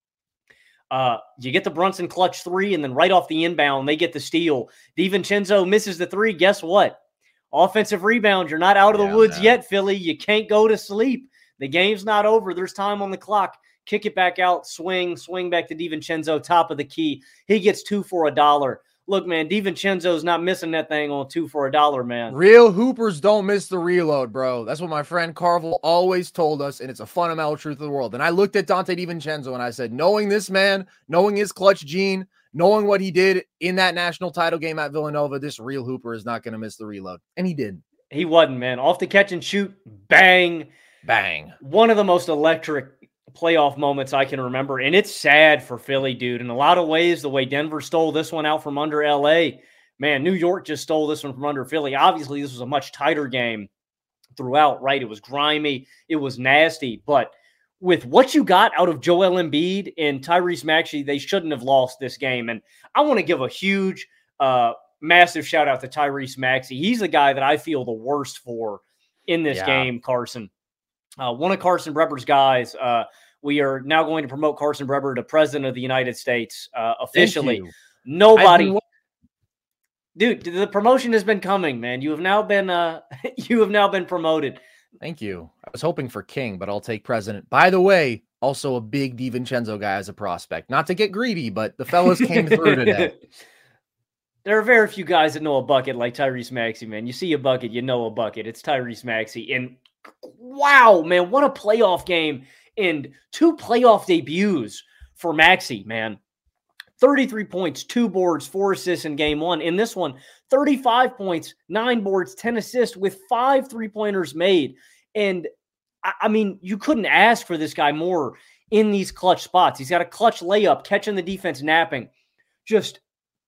uh, you get the Brunson clutch three, and then right off the inbound, they get the steal. DiVincenzo misses the three. Guess what? Offensive rebound. You're not out of the yeah, woods man. yet, Philly. You can't go to sleep. The game's not over. There's time on the clock. Kick it back out, swing, swing back to DiVincenzo, top of the key. He gets two for a dollar. Look, man, DiVincenzo's not missing that thing on two for a dollar, man. Real hoopers don't miss the reload, bro. That's what my friend Carvel always told us, and it's a fundamental truth of the world. And I looked at Dante DiVincenzo and I said, knowing this man, knowing his clutch gene, knowing what he did in that national title game at Villanova, this real hooper is not going to miss the reload. And he did. He wasn't, man. Off the catch and shoot, bang. Bang. One of the most electric playoff moments I can remember. And it's sad for Philly, dude. In a lot of ways, the way Denver stole this one out from under L A, man, New York just stole this one from under Philly. Obviously, this was a much tighter game throughout, right? It was grimy. It was nasty. But with what you got out of Joel Embiid and Tyrese Maxey, they shouldn't have lost this game. And I want to give a huge, uh, massive shout out to Tyrese Maxey. He's the guy that I feel the worst for in this yeah. game, Carson. Uh, one of Carson Breber's guys. Uh, we are now going to promote Carson Breber to President of the United States uh, officially. Nobody, been... dude. The promotion has been coming, man. You have now been, uh, you have now been promoted. Thank you. I was hoping for King, but I'll take President. By the way, also a big DiVincenzo guy as a prospect. Not to get greedy, but the fellas came through today. There are very few guys that know a bucket like Tyrese Maxey, man. You see a bucket, you know a bucket. It's Tyrese Maxey. And wow, man, what a playoff game and two playoff debuts for Maxey, man. thirty-three points, two boards, four assists in game one. In this one, thirty-five points, nine boards, ten assists with five three-pointers made. And, I mean, you couldn't ask for this guy more in these clutch spots. He's got a clutch layup, catching the defense, napping. Just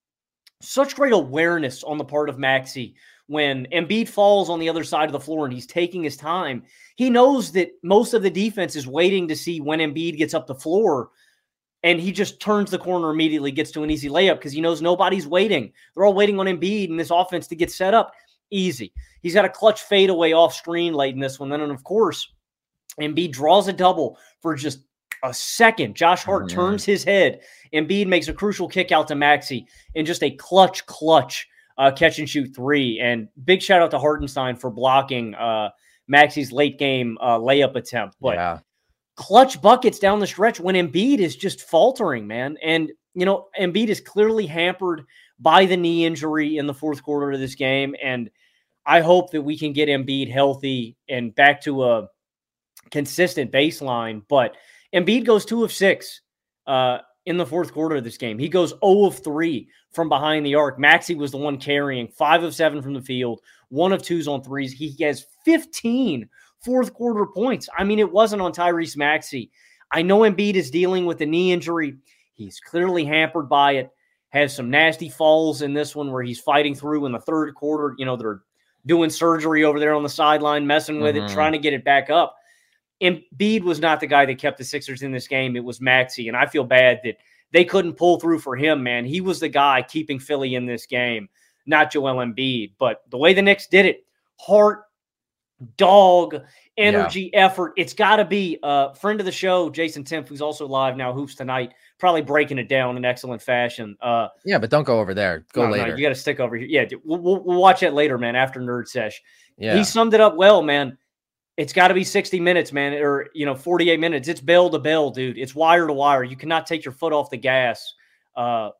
such great awareness on the part of Maxey. When Embiid falls on the other side of the floor and he's taking his time, he knows that most of the defense is waiting to see when Embiid gets up the floor, and he just turns the corner immediately, gets to an easy layup because he knows nobody's waiting. They're all waiting on Embiid and this offense to get set up. Easy. He's got a clutch fadeaway off screen late in this one. Then, and of course, Embiid draws a double for just a second. Josh Hart mm-hmm. turns his head. Embiid makes a crucial kick out to Maxey in just a clutch, clutch Uh, catch and shoot three. And big shout out to Hartenstein for blocking uh, Maxey's late game uh, layup attempt. But yeah. clutch buckets down the stretch when Embiid is just faltering, man. And, you know, Embiid is clearly hampered by the knee injury in the fourth quarter of this game. And I hope that we can get Embiid healthy and back to a consistent baseline. But Embiid goes two of six. uh, in the fourth quarter of this game. He goes zero of three from behind the arc. Maxey was the one carrying, five of seven from the field, one of twos on threes. He has fifteen fourth quarter points. I mean, it wasn't on Tyrese Maxey. I know Embiid is dealing with a knee injury. He's clearly hampered by it. Has some nasty falls in this one where he's fighting through in the third quarter. You know, they're doing surgery over there on the sideline, messing with mm-hmm. it, trying to get it back up. Embiid was not the guy that kept the Sixers in this game. It was Maxey, and I feel bad that they couldn't pull through for him, man. He was the guy keeping Philly in this game, not Joel Embiid. But the way the Knicks did it, heart, dog, energy, yeah. effort. It's got to be a friend of the show, Jason Timpf, who's also live now, Hoops Tonight, probably breaking it down in excellent fashion. Uh, yeah, but don't go over there. Go no, later. No, you got to stick over here. Yeah, we'll, we'll, we'll watch that later, man, after Nerd Sesh. Yeah. He summed it up well, man. It's got to be sixty minutes, man, or, you know, forty-eight minutes. It's bell to bell, dude. It's wire to wire. You cannot take your foot off the gas uh,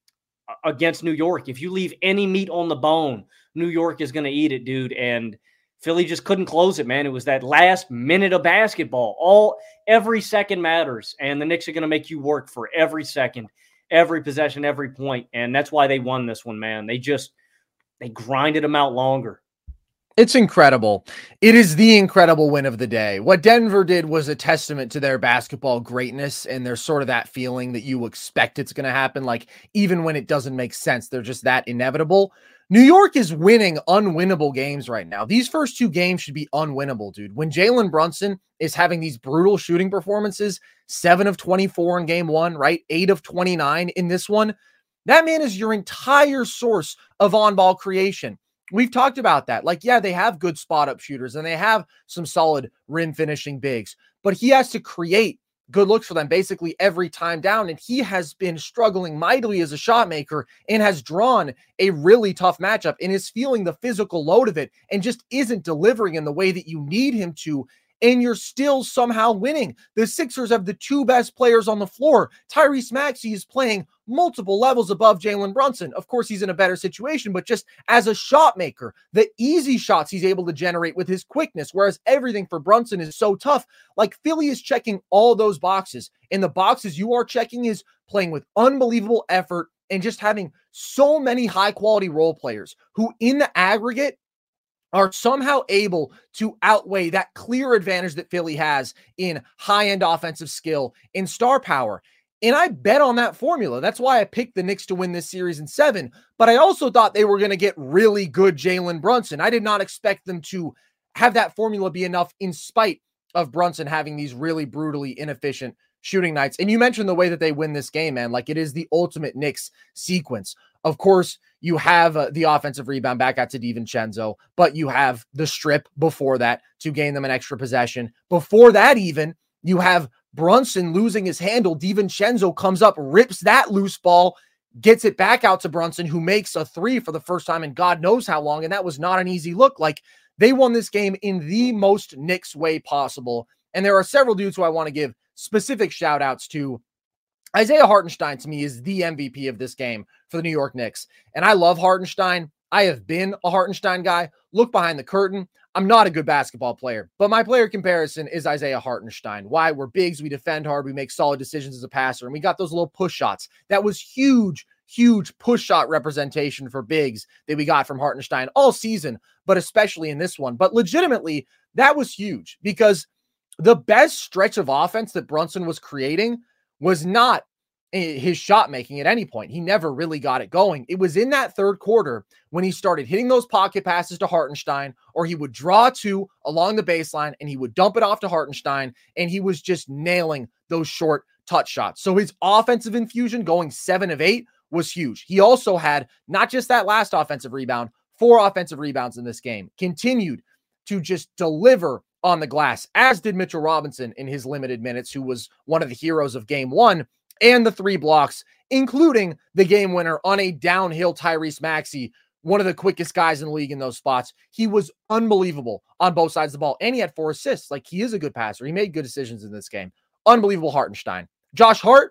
against New York. If you leave any meat on the bone, New York is going to eat it, dude. And Philly just couldn't close it, man. It was that last minute of basketball. All every second matters, and the Knicks are going to make you work for every second, every possession, every point, and that's why they won this one, man. They just they grinded them out longer. It's incredible. It is the incredible win of the day. What Denver did was a testament to their basketball greatness, and there's sort of that feeling that you expect it's going to happen. Like, even when it doesn't make sense, they're just that inevitable. New York is winning unwinnable games right now. These first two games should be unwinnable, dude. When Jalen Brunson is having these brutal shooting performances, seven of twenty-four in game one, right? eight of twenty-nine in this one. That man is your entire source of on-ball creation. We've talked about that. Like, yeah, they have good spot-up shooters, and they have some solid rim-finishing bigs, but he has to create good looks for them basically every time down, and he has been struggling mightily as a shot maker and has drawn a really tough matchup and is feeling the physical load of it and just isn't delivering in the way that you need him to, and you're still somehow winning. The Sixers have the two best players on the floor. Tyrese Maxey is playing multiple levels above Jalen Brunson. Of course, he's in a better situation, but just as a shot maker, the easy shots he's able to generate with his quickness, whereas everything for Brunson is so tough. Like, Philly is checking all those boxes, and the boxes you are checking is playing with unbelievable effort and just having so many high-quality role players who, in the aggregate, are somehow able to outweigh that clear advantage that Philly has in high-end offensive skill, in star power. And I bet on that formula. That's why I picked the Knicks to win this series in seven. But I also thought they were going to get really good Jalen Brunson. I did not expect them to have that formula be enough in spite of Brunson having these really brutally inefficient shooting nights. And you mentioned the way that they win this game, man. Like, it is the ultimate Knicks sequence. Of course, you have uh, the offensive rebound back out to DiVincenzo, but you have the strip before that to gain them an extra possession. Before that, even, you have Brunson losing his handle. DiVincenzo comes up, rips that loose ball, gets it back out to Brunson, who makes a three for the first time in God knows how long, and that was not an easy look. Like, they won this game in the most Knicks way possible, and there are several dudes who I want to give specific shout-outs to. Isaiah Hartenstein, to me, is the M V P of this game for the New York Knicks. And I love Hartenstein. I have been a Hartenstein guy. Look behind the curtain. I'm not a good basketball player, but my player comparison is Isaiah Hartenstein. Why? We're bigs. We defend hard. We make solid decisions as a passer. And we got those little push shots. That was huge, huge push shot representation for bigs that we got from Hartenstein all season, but especially in this one. But legitimately, that was huge because the best stretch of offense that Brunson was creating was not his shot making at any point. He never really got it going. It was in that third quarter when he started hitting those pocket passes to Hartenstein, or he would draw two along the baseline and he would dump it off to Hartenstein, and he was just nailing those short touch shots. So his offensive infusion going seven of eight was huge. He also had not just that last offensive rebound, four offensive rebounds in this game, continued to just deliver on the glass, as did Mitchell Robinson in his limited minutes, who was one of the heroes of game one, and the three blocks, including the game winner on a downhill Tyrese Maxey, one of the quickest guys in the league in those spots. He was unbelievable on both sides of the ball, and he had four assists. Like, he is a good passer. He made good decisions in this game. Unbelievable Hartenstein. Josh Hart,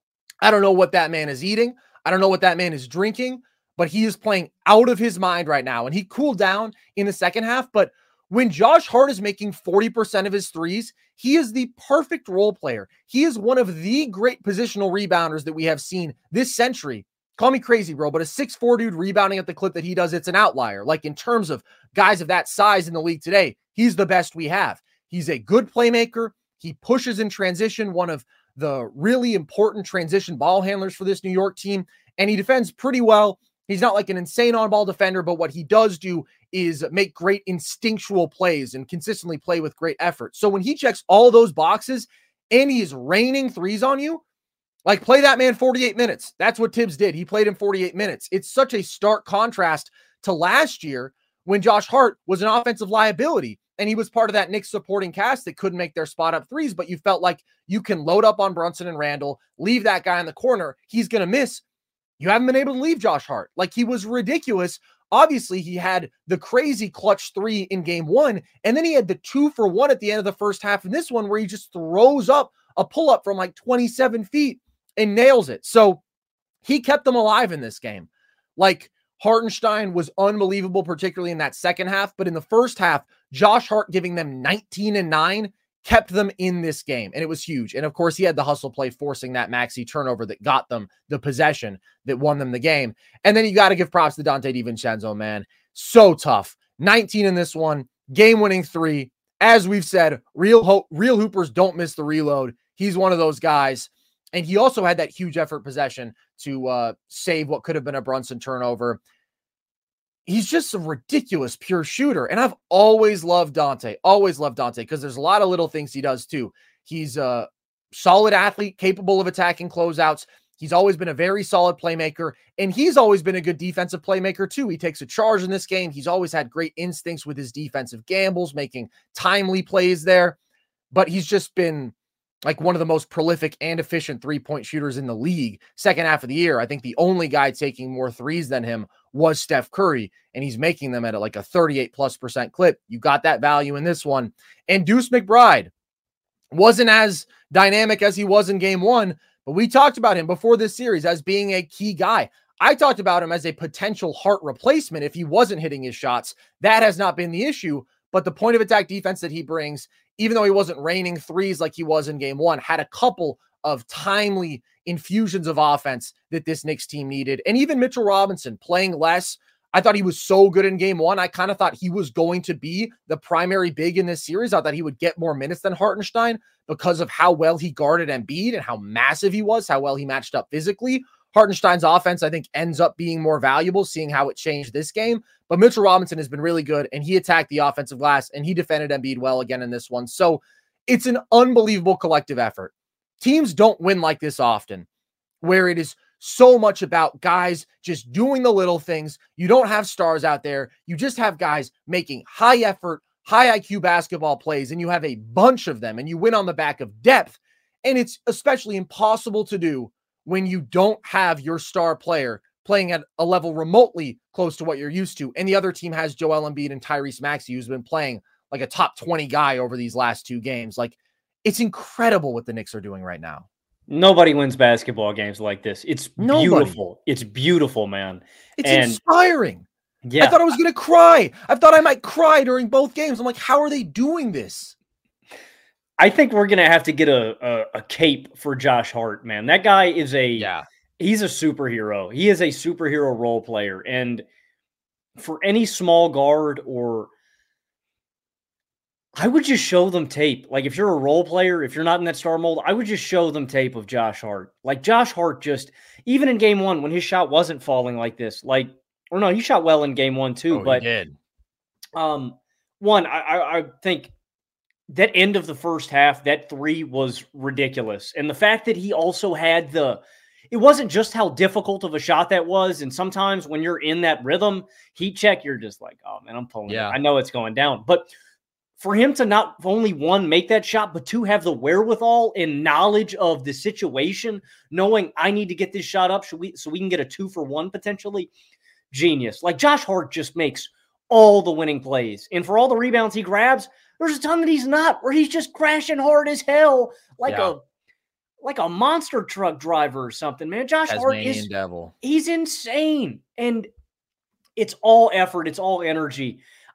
I don't know what that man is eating. I don't know what that man is drinking, but he is playing out of his mind right now, and he cooled down in the second half, but When Josh Hart is making forty percent of his threes, he is the perfect role player. He is one of the great positional rebounders that we have seen this century. Call me crazy, bro, but a six foot four dude rebounding at the clip that he does, it's an outlier. Like in terms of guys of that size in the league today, he's the best we have. He's a good playmaker. He pushes in transition, one of the really important transition ball handlers for this New York team, and he defends pretty well. He's not like an insane on-ball defender, but what he does do is make great instinctual plays and consistently play with great effort. So when he checks all those boxes and he is raining threes on you, like play that man forty-eight minutes. That's what Tibbs did. He played him forty-eight minutes. It's such a stark contrast to last year when Josh Hart was an offensive liability and he was part of that Knicks supporting cast that couldn't make their spot up threes, but you felt like you can load up on Brunson and Randall, leave that guy in the corner. He's going to miss. You haven't been able to leave Josh Hart. Like he was ridiculous. Obviously, he had the crazy clutch three in game one, and then he had the two for one at the end of the first half in this one where he just throws up a pull-up from like twenty-seven feet and nails it. So he kept them alive in this game. Like Hartenstein was unbelievable, particularly in that second half, but in the first half, Josh Hart giving them nineteen and nine kept them in this game, and it was huge. And of course, he had the hustle play forcing that maxi turnover that got them the possession that won them the game. And then you got to give props to Dante DiVincenzo, man. So tough. nineteen in this one, game-winning three. As we've said, real ho- real hoopers don't miss the reload. He's one of those guys. And he also had that huge effort possession to uh, save what could have been a Brunson turnover. He's just a ridiculous pure shooter. And I've always loved Dante, always loved Dante, because there's a lot of little things he does too. He's a solid athlete, capable of attacking closeouts. He's always been a very solid playmaker, and he's always been a good defensive playmaker too. He takes a charge in this game. He's always had great instincts with his defensive gambles, making timely plays there. But he's just been like one of the most prolific and efficient three-point shooters in the league. Second half of the year, I think the only guy taking more threes than him was Steph Curry, and he's making them at a, like a thirty-eight plus percent clip. You got that value in this one. And Deuce McBride wasn't as dynamic as he was in game one, but we talked about him before this series as being a key guy. I talked about him as a potential Hart replacement if he wasn't hitting his shots. That has not been the issue, but the point of attack defense that he brings, even though he wasn't raining threes like he was in game one, had a couple of timely infusions of offense that this Knicks team needed. And even Mitchell Robinson playing less. I thought he was so good in game one. I kind of thought he was going to be the primary big in this series. I thought he would get more minutes than Hartenstein because of how well he guarded Embiid and how massive he was, how well he matched up physically. Hartenstein's offense, I think, ends up being more valuable, seeing how it changed this game. But Mitchell Robinson has been really good, and he attacked the offensive glass, and he defended Embiid well again in this one. So it's an unbelievable collective effort. Teams don't win like this often, where it is so much about guys just doing the little things. You don't have stars out there. You just have guys making high effort, high I Q basketball plays, and you have a bunch of them, and you win on the back of depth. And it's especially impossible to do when you don't have your star player playing at a level remotely close to what you're used to. And the other team has Joel Embiid and Tyrese Maxey, who's been playing like a top twenty guy over these last two games. Like, it's incredible what the Knicks are doing right now. Nobody wins basketball games like this. It's Nobody. beautiful. It's beautiful, man. It's and inspiring. Yeah. I thought I was going to cry. I thought I might cry during both games. I'm like, how are they doing this? I think we're going to have to get a, a, a cape for Josh Hart, man. That guy is a, yeah. he's a superhero. He is a superhero role player. And for any small guard, or I would just show them tape. Like if you're a role player, if you're not in that star mold, I would just show them tape of Josh Hart. Like Josh Hart just, even in game one, when his shot wasn't falling like this, like, or no, he shot well in game one too, oh, but he did. Um, one, I, I, I think that end of the first half, that three was ridiculous. And the fact that he also had the, it wasn't just how difficult of a shot that was. And sometimes when you're in that rhythm, heat check, you're just like, oh man, I'm pulling yeah. it. I know it's going down. But for him to not only one, make that shot, but two, have the wherewithal and knowledge of the situation, knowing I need to get this shot up so we, so we can get a two for one potentially, genius. Like Josh Hart just makes all the winning plays. And for all the rebounds he grabs, there's a ton that he's not, where he's just crashing hard as hell, like yeah. a like a monster truck driver or something, man. Josh Hart is devil. He's insane. And it's all effort, it's all energy.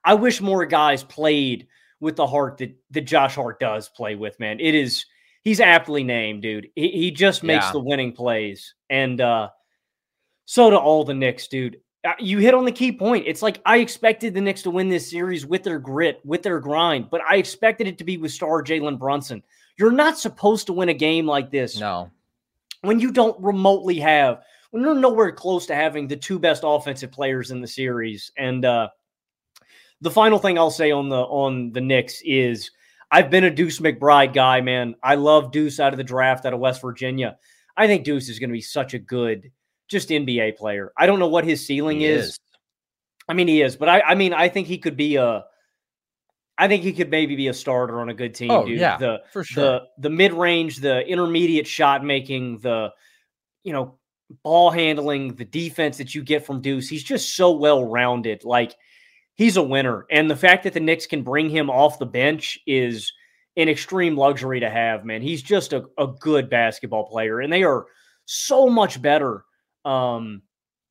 I wish more guys played with the heart that, that Josh Hart does play with, man. It is, he's aptly named, dude. He, he just makes Yeah. the winning plays. And uh, so do all the Knicks, dude. Uh, You hit on the key point. It's like I expected the Knicks to win this series with their grit, with their grind, but I expected it to be with star Jalen Brunson. You're not supposed to win a game like this. No. When you don't remotely have, when you're nowhere close to having the two best offensive players in the series. And uh, the final thing I'll say on the on the Knicks is I've been a Deuce McBride guy, man. I love Deuce out of the draft out of West Virginia. I think Deuce is going to be such a good, just N B A player. I don't know what his ceiling He is. is. I mean, he is, but I, I mean, I think he could be a, I think he could maybe be a starter on a good team, Oh, dude. yeah, the, for sure. The, the mid-range, the intermediate shot making, the, you know, ball handling, the defense that you get from Deuce. He's just so well-rounded. Like, he's a winner. And the fact that the Knicks can bring him off the bench is an extreme luxury to have, man. He's just a, a good basketball player. And they are so much better, um,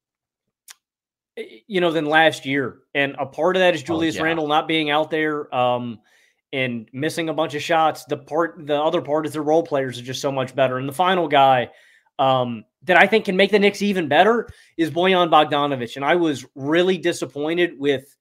you know, than last year. And a part of that is Julius oh, yeah. Randle not being out there um, and missing a bunch of shots. The part, the other part is the role players are just so much better. And the final guy um, that I think can make the Knicks even better is Bojan Bogdanovic. And I was really disappointed with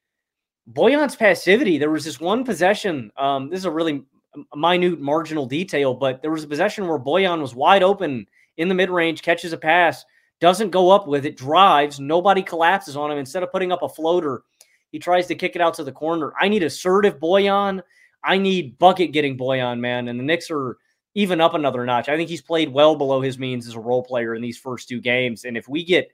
Bojan's passivity. There was this one possession. Um, this is a really minute marginal detail, but there was a possession where Bojan was wide open in the mid-range, catches a pass, doesn't go up with it, drives, nobody collapses on him. Instead of putting up a floater, he tries to kick it out to the corner. I need assertive Bojan. I need bucket-getting Bojan, man. And the Knicks are even up another notch. I think he's played well below his means as a role player in these first two games. And if we get...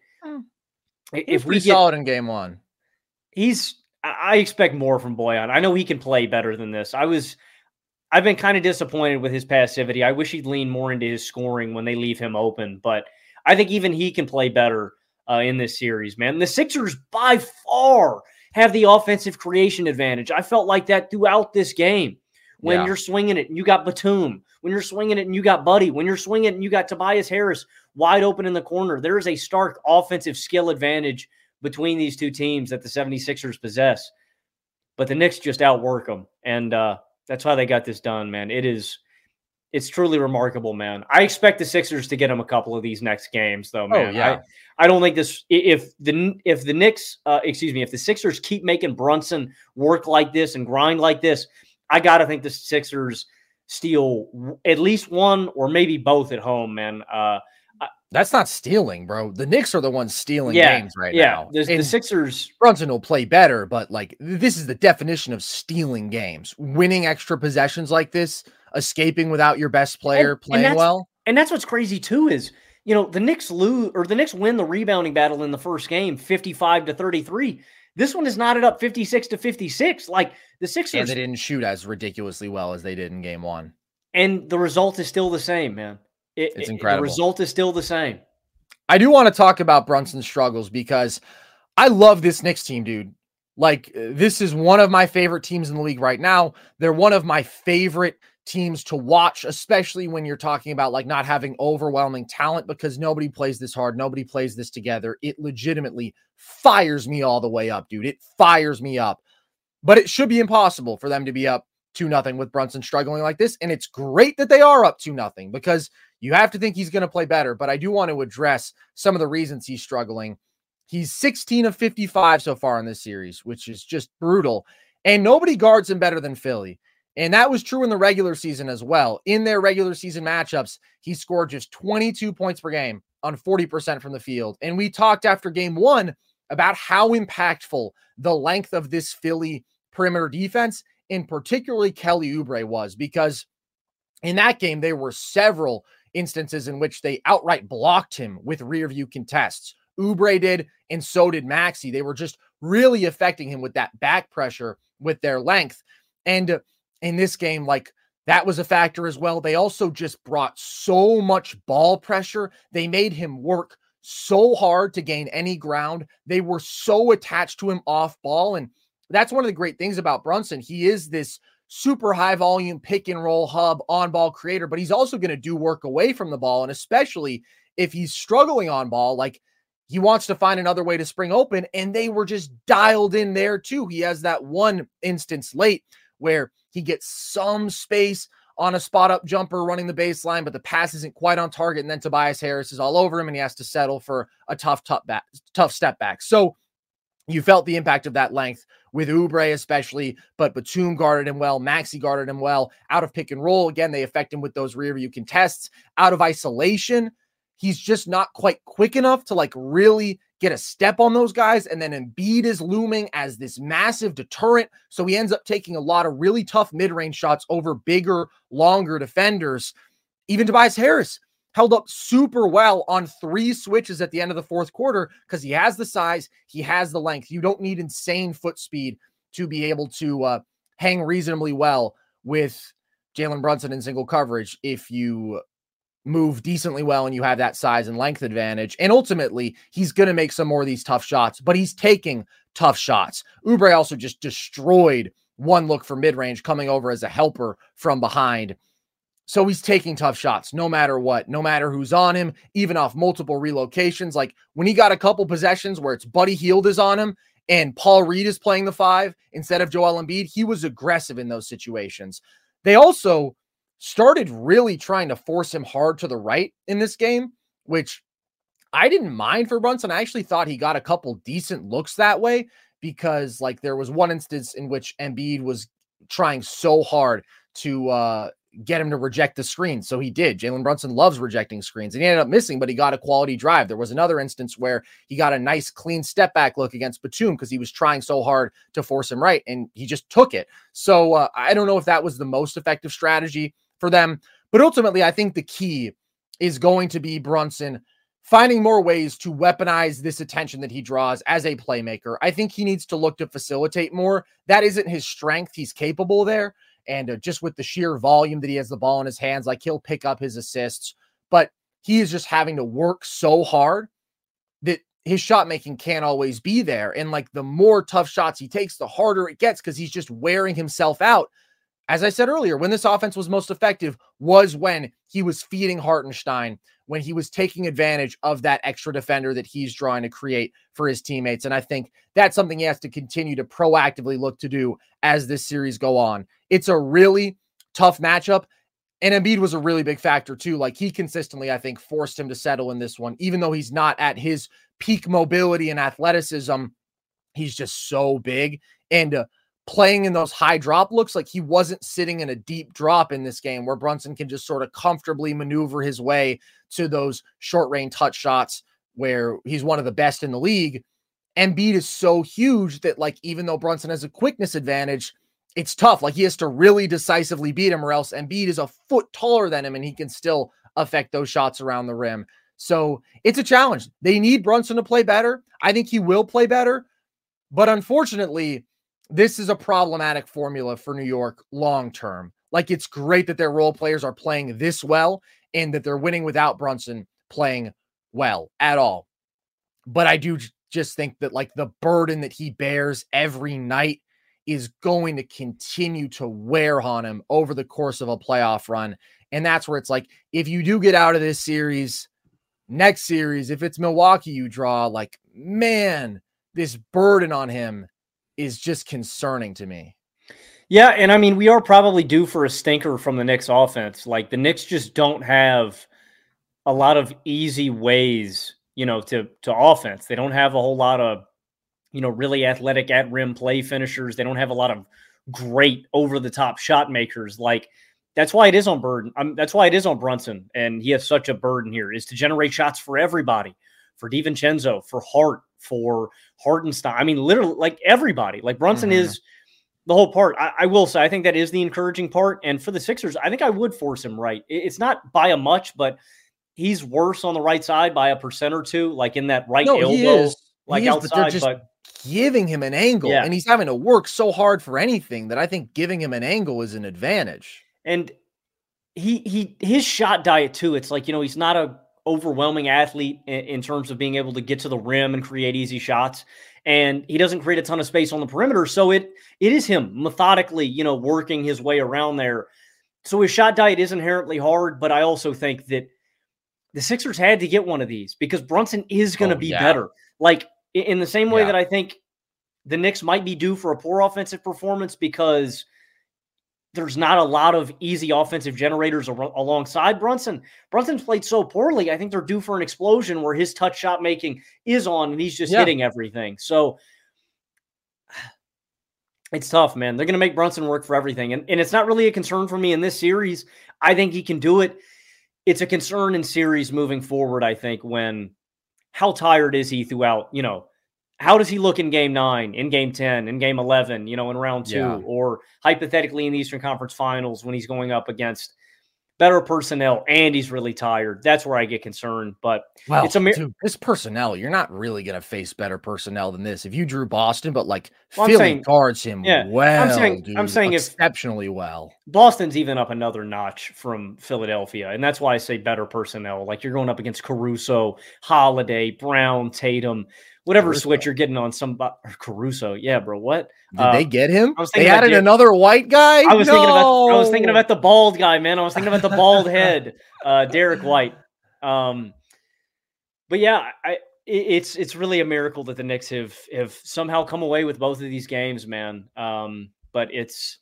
He's if we pretty get, solid in game one. He's... I expect more from Bojan. I know he can play better than this. I was... I've been kind of disappointed with his passivity. I wish he'd lean more into his scoring when they leave him open. But I think even he can play better uh, in this series, man. The Sixers by far have the offensive creation advantage. I felt like that throughout this game. When Yeah. you're swinging it and you got Batum, when you're swinging it and you got Buddy, when you're swinging it and you got Tobias Harris wide open in the corner, there is a stark offensive skill advantage between these two teams that the 76ers possess. But the Knicks just outwork them. And uh, that's how they got this done, man. It is... It's truly remarkable, man. I expect the Sixers to get them a couple of these next games, though, man. Oh, yeah. I, I don't think this if the if the Knicks, uh, excuse me, if the Sixers keep making Brunson work like this and grind like this, I gotta think the Sixers steal at least one or maybe both at home, man. Uh, That's not stealing, bro. The Knicks are the ones stealing yeah, games right yeah. now. The, the And Sixers, Brunson will play better, but like this is the definition of stealing games. Winning extra possessions like this, escaping without your best player and, playing and that's, well. And that's what's crazy too is, you know, the Knicks lose or the Knicks win the rebounding battle in the first game, fifty-five to thirty-three. This one is knotted up fifty-six to fifty-six. Like the Sixers, And they didn't shoot as ridiculously well as they did in game one. And the result is still the same, man. It, It's it- incredible. The result is still the same. I do want to talk about Brunson's struggles because I love this Knicks team, dude. Like, this is one of my favorite teams in the league right now. They're one of my favorite teams to watch, especially when you're talking about like not having overwhelming talent because nobody plays this hard. Nobody plays this together. It legitimately fires me all the way up, dude. It fires me up. But it should be impossible for them to be up two nothing with Brunson struggling like this. And it's great that they are up two nothing because you have to think he's going to play better. But I do want to address some of the reasons he's struggling. He's sixteen of fifty-five so far in this series, which is just brutal. And nobody guards him better than Philly. And that was true in the regular season as well. In their regular season matchups, he scored just twenty-two points per game on forty percent from the field. And we talked after game one about how impactful the length of this Philly perimeter defense, and particularly Kelly Oubre, was, because in that game, there were several instances in which they outright blocked him with rear view contests. Oubre did, and so did Maxey. They were just really affecting him with that back pressure with their length. And in this game, like, that was a factor as well. They also just brought so much ball pressure. They made him work so hard to gain any ground. They were so attached to him off ball. And that's one of the great things about Brunson. He is this super high volume pick and roll hub on ball creator, but he's also going to do work away from the ball. And especially if he's struggling on ball, like, he wants to find another way to spring open, and they were just dialed in there too. He has that one instance late where he gets some space on a spot up jumper running the baseline, but the pass isn't quite on target. And then Tobias Harris is all over him and he has to settle for a tough, tough back, tough step back. So you felt the impact of that length with Oubre especially, but Batum guarded him well. Maxey guarded him well. Out of pick and roll, again, they affect him with those rear view contests. Out of isolation, he's just not quite quick enough to like really get a step on those guys. And then Embiid is looming as this massive deterrent. So he ends up taking a lot of really tough mid-range shots over bigger, longer defenders. Even Tobias Harris held up super well on three switches at the end of the fourth quarter because he has the size, he has the length. You don't need insane foot speed to be able to uh, hang reasonably well with Jalen Brunson in single coverage if you move decently well and you have that size and length advantage. And ultimately, he's going to make some more of these tough shots, but he's taking tough shots. Oubre also just destroyed one look for mid-range coming over as a helper from behind. So he's taking tough shots no matter what, no matter who's on him, even off multiple relocations. Like when he got a couple possessions where it's Buddy Hield is on him and Paul Reed is playing the five instead of Joel Embiid, he was aggressive in those situations. They also started really trying to force him hard to the right in this game, which I didn't mind for Brunson. I actually thought he got a couple decent looks that way because like there was one instance in which Embiid was trying so hard to uh, get him to reject the screen. So he did. Jalen Brunson loves rejecting screens and he ended up missing, but he got a quality drive. There was another instance where he got a nice clean step back look against Batum because he was trying so hard to force him right and he just took it. So uh, I don't know if that was the most effective strategy for them, but ultimately I think the key is going to be Brunson finding more ways to weaponize this attention that he draws as a playmaker. I think he needs to look to facilitate more. That isn't his strength. He's capable there. And uh, just with the sheer volume that he has the ball in his hands, like he'll pick up his assists, but he is just having to work so hard that his shot making can't always be there. And like the more tough shots he takes, the harder it gets because he's just wearing himself out. As I said earlier, when this offense was most effective was when he was feeding Hartenstein, when he was taking advantage of that extra defender that he's trying to create for his teammates. And I think that's something he has to continue to proactively look to do as this series go on. It's a really tough matchup. And Embiid was a really big factor too. Like he consistently, I think, forced him to settle in this one, even though he's not at his peak mobility and athleticism. He's just so big. And uh, playing in those high drop looks like he wasn't sitting in a deep drop in this game where Brunson can just sort of comfortably maneuver his way to those short range touch shots where he's one of the best in the league. Embiid is so huge that like, even though Brunson has a quickness advantage, it's tough. Like he has to really decisively beat him or else Embiid is a foot taller than him and he can still affect those shots around the rim. So it's a challenge. They need Brunson to play better. I think he will play better, but unfortunately, this is a problematic formula for New York long-term. Like it's great that their role players are playing this well and that they're winning without Brunson playing well at all. But I do just think that like the burden that he bears every night is going to continue to wear on him over the course of a playoff run. And that's where it's like, if you do get out of this series, next series, if it's Milwaukee you draw, like, man, this burden on him is just concerning to me. Yeah, and I mean, we are probably due for a stinker from the Knicks offense. Like the Knicks just don't have a lot of easy ways, you know, to to offense. They don't have a whole lot of, you know, really athletic at rim play finishers. They don't have a lot of great over the top shot makers. Like that's why it is on burden. Um, that's why it is on Brunson, and he has such a burden here is to generate shots for everybody, for DiVincenzo, for Hart, for Hartenstein. I mean, literally, like everybody. Like Brunson mm-hmm. is the whole part. I, I will say, I think that is the encouraging part. And for the Sixers, I think I would force him right. It, it's not by a much, but he's worse on the right side by a percent or two, like in that right no, elbow, he is. like he is, outside. But they're just but giving him an angle, yeah. and he's having to work so hard for anything that I think giving him an angle is an advantage. And he he his shot diet too. It's like, you know, he's not a overwhelming athlete in, in terms of being able to get to the rim and create easy shots. And he doesn't create a ton of space on the perimeter. So it it is him methodically, you know, working his way around there. So his shot diet is inherently hard, but I also think that the Sixers had to get one of these because Brunson is going to Oh, be yeah. better. Like in the same way Yeah. that I think the Knicks might be due for a poor offensive performance because there's not a lot of easy offensive generators ar- alongside Brunson. Brunson's played so poorly. I think they're due for an explosion where his touch shot making is on and he's just Yeah. hitting everything. So it's tough, man. They're going to make Brunson work for everything. And, and it's not really a concern for me in this series. I think he can do it. It's a concern in series moving forward, I think, when how tired is he throughout, you know, how does he look in game nine, in game ten, in game eleven, you know, in round two, Yeah. or hypothetically in the Eastern Conference Finals when he's going up against better personnel and he's really tired. That's where I get concerned. But Well, it's a mir- dude, this personnel, you're not really going to face better personnel than this. If you drew Boston, but like Well, I'm Philly saying- guards him yeah, well, I'm saying- dude, I'm saying if- exceptionally well. Boston's even up another notch from Philadelphia. And that's why I say better personnel. Like you're going up against Caruso, Holiday, Brown, Tatum, whatever Caruso. switch you're getting on some Caruso. Yeah, bro. What? Did Uh, they get him? I was They thinking about added Dar- another white guy? I was no! thinking about I was thinking about the bald guy, man. I was thinking about the bald head, uh, Derek White. Um, but yeah, I it, it's it's really a miracle that the Knicks have have somehow come away with both of these games, man. Um, but it's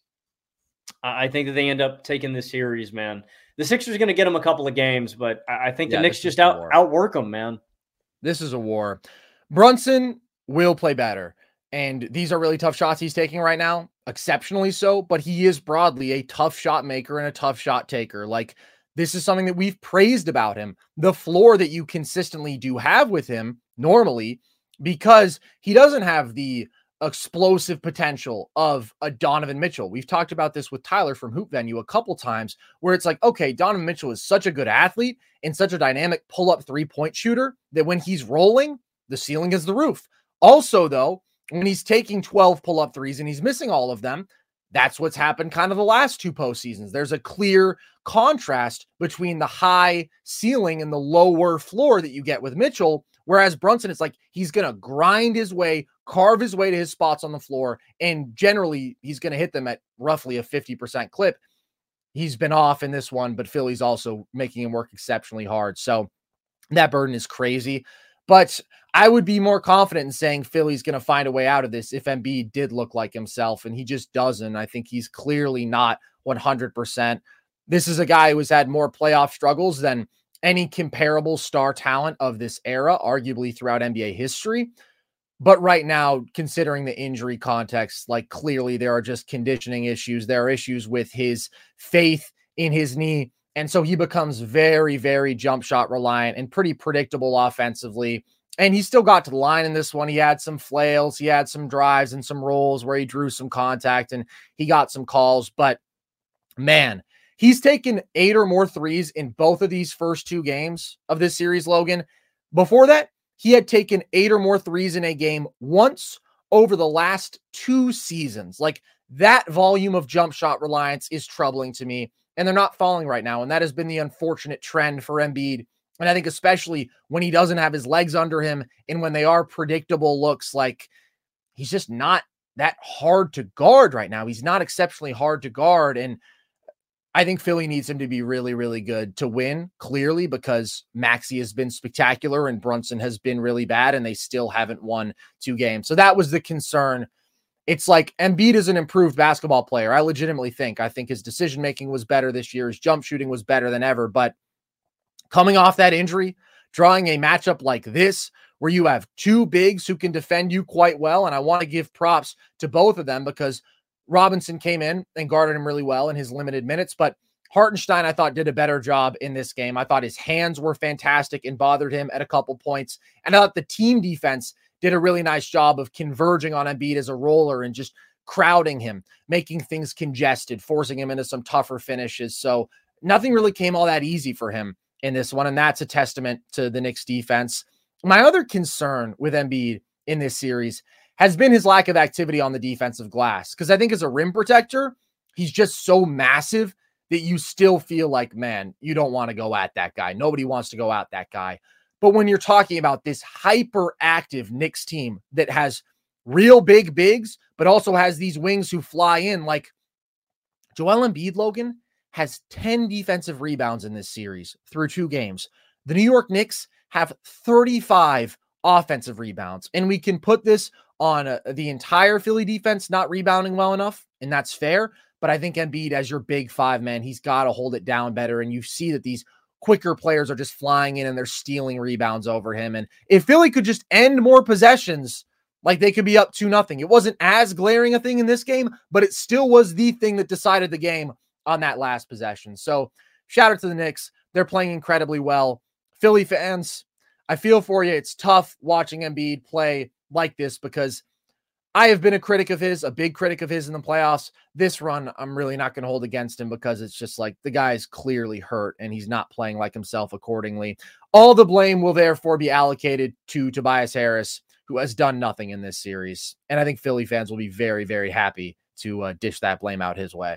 I I think that they end up taking this series, man. The Sixers are going to get them a couple of games, but I, I think the Yeah, Knicks this is just the out war. outwork them, man. This is a war. Brunson will play better. And these are really tough shots he's taking right now, exceptionally so, but he is broadly a tough shot maker and a tough shot taker. Like, this is something that we've praised about him. The floor that you consistently do have with him normally, because he doesn't have the explosive potential of a Donovan Mitchell. We've talked about this with Tyler from Hoop Venue a couple times, where it's like, okay, Donovan Mitchell is such a good athlete and such a dynamic pull-up three-point shooter that when he's rolling, the ceiling is the roof. Also, though, when he's taking twelve pull-up threes and he's missing all of them, that's what's happened kind of the last two postseasons. There's a clear contrast between the high ceiling and the lower floor that you get with Mitchell, whereas Brunson, it's like he's going to grind his way, carve his way to his spots on the floor, and generally he's going to hit them at roughly a fifty percent clip. He's been off in this one, but Philly's also making him work exceptionally hard. So that burden is crazy. But I would be more confident in saying Philly's going to find a way out of this if Embiid did look like himself, and he just doesn't. I think he's clearly not one hundred percent. This is a guy who has had more playoff struggles than any comparable star talent of this era, arguably throughout N B A history. But right now, considering the injury context, like clearly there are just conditioning issues. There are issues with his faith in his knee. And so he becomes very, very jump shot reliant and pretty predictable offensively. And he still got to the line in this one. He had some flails. He had some drives and some rolls where he drew some contact and he got some calls. But man, he's taken eight or more threes in both of these first two games of this series, Logan. Before that, he had taken eight or more threes in a game once over the last two seasons. Like, that volume of jump shot reliance is troubling to me. And they're not falling right now. And that has been the unfortunate trend for Embiid. And I think especially when he doesn't have his legs under him and when they are predictable looks, like he's just not that hard to guard right now. He's not exceptionally hard to guard. And I think Philly needs him to be really, really good to win, clearly, because Maxey has been spectacular and Brunson has been really bad, and they still haven't won two games. So that was the concern. It's like Embiid is an improved basketball player. I legitimately think. I think his decision-making was better this year. His jump shooting was better than ever. But coming off that injury, drawing a matchup like this, where you have two bigs who can defend you quite well, and I want to give props to both of them because Robinson came in and guarded him really well in his limited minutes, but Hartenstein, I thought, did a better job in this game. I thought his hands were fantastic and bothered him at a couple points. And I thought the team defense did a really nice job of converging on Embiid as a roller and just crowding him, making things congested, forcing him into some tougher finishes. So nothing really came all that easy for him in this one, and that's a testament to the Knicks defense. My other concern with Embiid in this series has been his lack of activity on the defensive glass, because I think as a rim protector, he's just so massive that you still feel like, man, you don't want to go at that guy. Nobody wants to go at that guy. But when you're talking about this hyperactive Knicks team that has real big bigs, but also has these wings who fly in, like Joel Embiid, Logan, has ten defensive rebounds in this series through two games. The New York Knicks have thirty-five offensive rebounds, and we can put this on uh, the entire Philly defense not rebounding well enough, and that's fair. But I think Embiid, as your big five man, he's got to hold it down better. And you see that these quicker players are just flying in and they're stealing rebounds over him. And if Philly could just end more possessions, like they could be up two nothing. It wasn't as glaring a thing in this game, but it still was the thing that decided the game on that last possession. So shout out to the Knicks. They're playing incredibly well. Philly fans, I feel for you. It's tough watching Embiid play like this because I have been a critic of his, a big critic of his in the playoffs. This run, I'm really not going to hold against him because it's just like the guy's clearly hurt and he's not playing like himself accordingly. All the blame will therefore be allocated to Tobias Harris, who has done nothing in this series. And I think Philly fans will be very, very happy to uh, dish that blame out his way.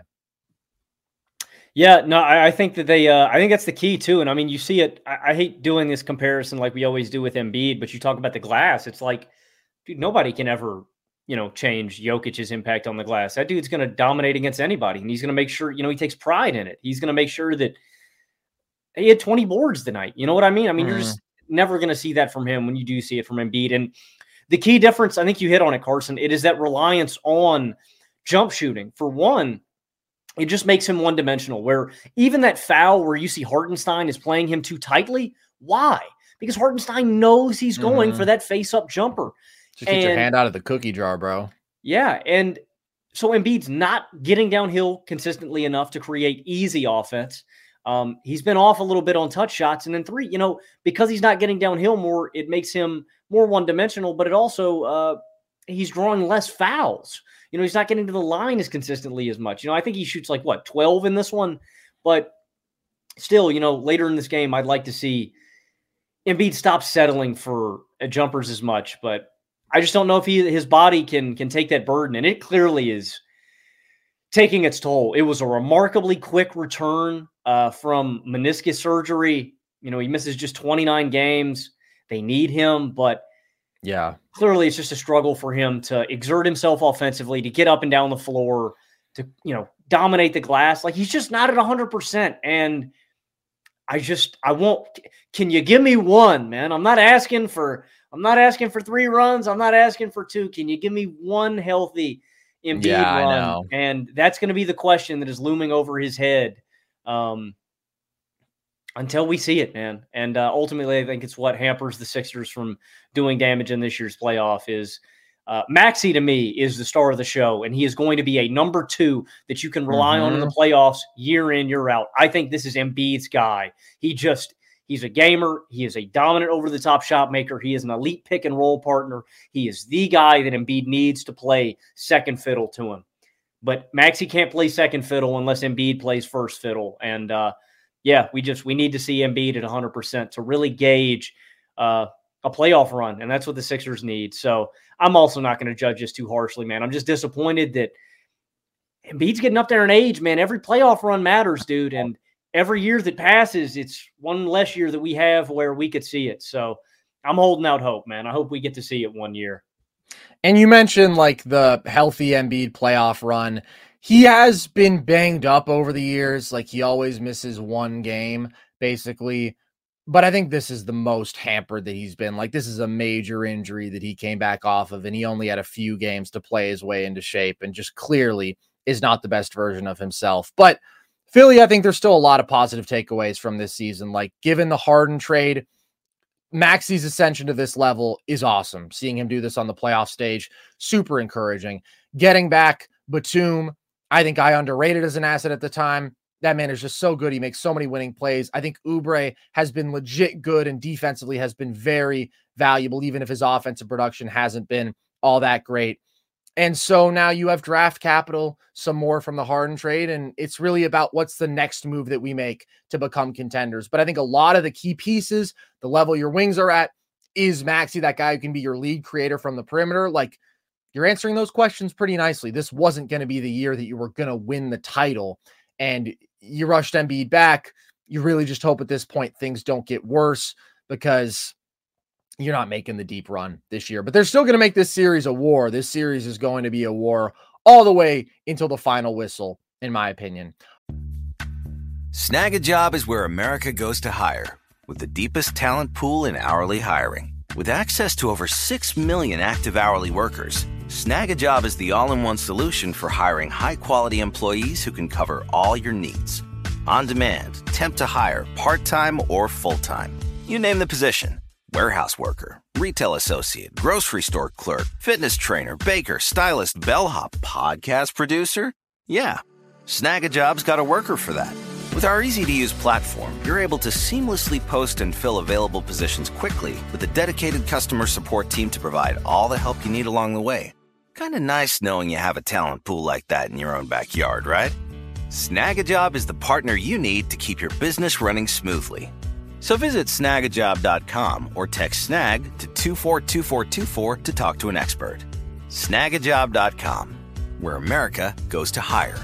Yeah, no, I, I think that they, uh, I think that's the key too. And I mean, you see it, I, I hate doing this comparison like we always do with Embiid, but you talk about the glass. It's like, dude, nobody can ever, you know, change Jokic's impact on the glass. That dude's going to dominate against anybody. And he's going to make sure, you know, he takes pride in it. He's going to make sure that he had twenty boards tonight. You know what I mean? I mean, mm. you're just never going to see that from him when you do see it from Embiid. And the key difference, I think you hit on it, Carson, it is that reliance on jump shooting. For one, it just makes him one-dimensional, where even that foul where you see Hartenstein is playing him too tightly. Why? Because Hartenstein knows he's going mm-hmm. for that face-up jumper. Just get and, your hand out of the cookie jar, bro. Yeah, and so Embiid's not getting downhill consistently enough to create easy offense. Um, he's been off a little bit on touch shots. And then three, you know, because he's not getting downhill more, it makes him more one-dimensional, but it also, uh, he's drawing less fouls. You know, he's not getting to the line as consistently as much. You know, I think he shoots like, what, twelve in this one? But still, you know, later in this game, I'd like to see Embiid stop settling for uh, jumpers as much. But I just don't know if he his body can can take that burden. And it clearly is taking its toll. It was a remarkably quick return uh, from meniscus surgery. You know, he misses just twenty-nine games. They need him, but yeah, clearly it's just a struggle for him to exert himself offensively, to get up and down the floor, to, you know, dominate the glass. Like, he's just not at one hundred percent. And I just, I won't, can you give me one, man? I'm not asking for, I'm not asking for three runs. I'm not asking for two. Can you give me one healthy Embiid yeah, run? I know. And that's going to be the question that is looming over his head um, until we see it, man. And uh, ultimately, I think it's what hampers the Sixers from doing damage in this year's playoff is uh, Maxey, to me, is the star of the show, and he is going to be a number two that you can rely mm-hmm. on in the playoffs year in, year out. I think this is Embiid's guy. He just – He's a gamer. He is a dominant over-the-top shot maker. He is an elite pick-and-roll partner. He is the guy that Embiid needs to play second fiddle to him. But Maxey can't play second fiddle unless Embiid plays first fiddle. And, uh, yeah, we just we need to see Embiid at one hundred percent to really gauge uh, a playoff run, and that's what the Sixers need. So I'm also not going to judge this too harshly, man. I'm just disappointed that Embiid's getting up there in age, man. Every playoff run matters, dude, and every year that passes, it's one less year that we have where we could see it. So I'm holding out hope, man. I hope we get to see it one year. And you mentioned like the healthy Embiid playoff run. He has been banged up over the years. Like, he always misses one game, basically. But I think this is the most hampered that he's been. Like, this is a major injury that he came back off of, and he only had a few games to play his way into shape and just clearly is not the best version of himself. But Philly, I think there's still a lot of positive takeaways from this season. Like, given the Harden trade, Maxey's ascension to this level is awesome. Seeing him do this on the playoff stage, super encouraging. Getting back Batum, I think I underrated as an asset at the time. That man is just so good. He makes so many winning plays. I think Oubre has been legit good and defensively has been very valuable, even if his offensive production hasn't been all that great. And so now you have draft capital, some more from the Harden trade, and it's really about what's the next move that we make to become contenders. But I think a lot of the key pieces, the level your wings are at, is Maxey, that guy who can be your lead creator from the perimeter. Like, you're answering those questions pretty nicely. This wasn't going to be the year that you were going to win the title, and you rushed Embiid back. You really just hope at this point things don't get worse, because you're not making the deep run this year. But they're still going to make this series a war. This series is going to be a war all the way until the final whistle, in my opinion. Snag a job is where America goes to hire, with the deepest talent pool in hourly hiring. With access to over six million active hourly workers, Snag-a-Job is the all-in-one solution for hiring high-quality employees who can cover all your needs. On demand, temp to hire, part-time or full-time. You name the position. Warehouse worker, retail associate, grocery store clerk, fitness trainer, baker, stylist, bellhop, podcast producer. Yeah, Snag-a-Job's got a worker for that. With our easy-to-use platform, you're able to seamlessly post and fill available positions quickly with a dedicated customer support team to provide all the help you need along the way. Kind of nice knowing you have a talent pool like that in your own backyard, right? Snag-a-Job is the partner you need to keep your business running smoothly. So visit snag a job dot com or text snag to two four two four two four to talk to an expert. snag a job dot com, where America goes to hire.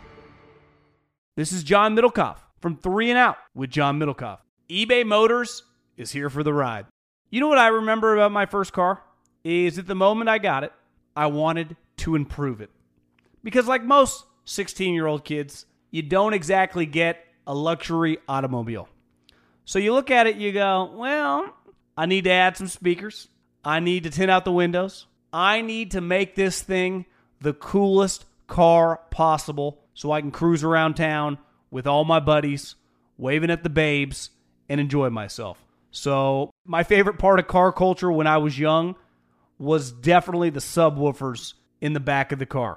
This is John Middlecoff from Three and Out with John Middlecoff. eBay Motors is here for the ride. You know what I remember about my first car? Is at the moment I got it, I wanted to improve it. Because like most sixteen-year-old kids, you don't exactly get a luxury automobile. So you look at it, you go, well, I need to add some speakers. I need to tint out the windows. I need to make this thing the coolest car possible so I can cruise around town with all my buddies, waving at the babes, and enjoy myself. So my favorite part of car culture when I was young was definitely the subwoofers in the back of the car.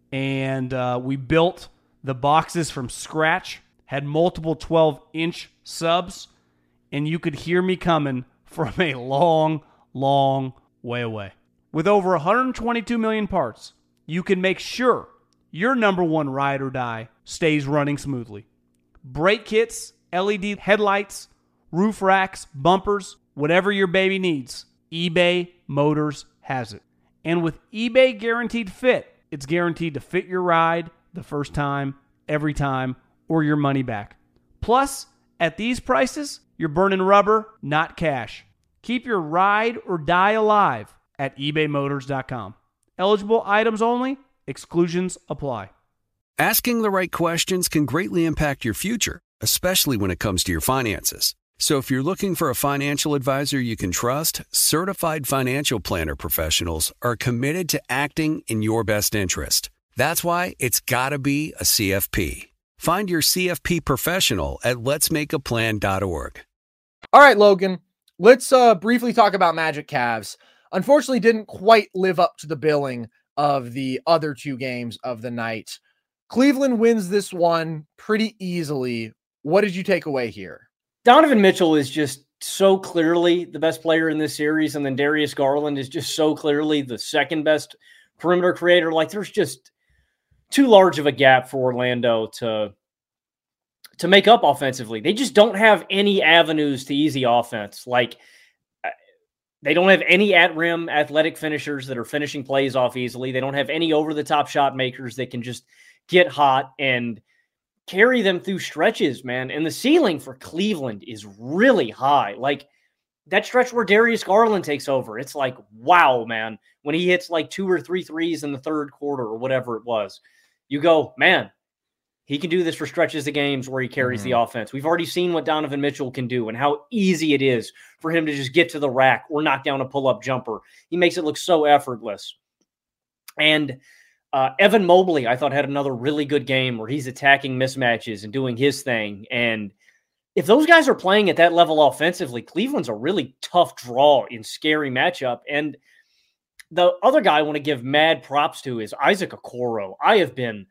And uh, we built the boxes from scratch, had multiple twelve-inch subs, and you could hear me coming from a long, long way away. With over one hundred twenty-two million parts, you can make sure your number one ride or die stays running smoothly. Brake kits, L E D headlights, roof racks, bumpers, whatever your baby needs, eBay Motors has it. And with eBay Guaranteed Fit, it's guaranteed to fit your ride the first time, every time, or your money back. Plus, at these prices, you're burning rubber, not cash. Keep your ride or die alive at ebay motors dot com. Eligible items only. Exclusions apply. Asking the right questions can greatly impact your future, especially when it comes to your finances. So if you're looking for a financial advisor you can trust, certified financial planner professionals are committed to acting in your best interest. That's why it's got to be a C F P. Find your C F P professional at lets make a plan dot org. All right, Logan, let's uh, briefly talk about Magic Cavs. Unfortunately, didn't quite live up to the billing of the other two games of the night. Cleveland wins this one pretty easily. What did you take away here? Donovan Mitchell is just so clearly the best player in this series, and then Darius Garland is just so clearly the second best perimeter creator. Like, there's just too large of a gap for Orlando to, to make up offensively. They just don't have any avenues to easy offense. Like, they don't have any at-rim athletic finishers that are finishing plays off easily. They don't have any over-the-top shot makers that can just get hot and carry them through stretches, man. And the ceiling for Cleveland is really high. Like, that stretch where Darius Garland takes over, it's like, wow, man. When he hits like two or three threes in the third quarter or whatever it was, you go, man, he can do this for stretches of games where he carries mm-hmm. the offense. We've already seen what Donovan Mitchell can do and how easy it is for him to just get to the rack or knock down a pull-up jumper. He makes it look so effortless. And uh, Evan Mobley, I thought, had another really good game where he's attacking mismatches and doing his thing. And if those guys are playing at that level offensively, Cleveland's a really tough draw in scary matchup. And the other guy I want to give mad props to is Isaac Okoro. I have been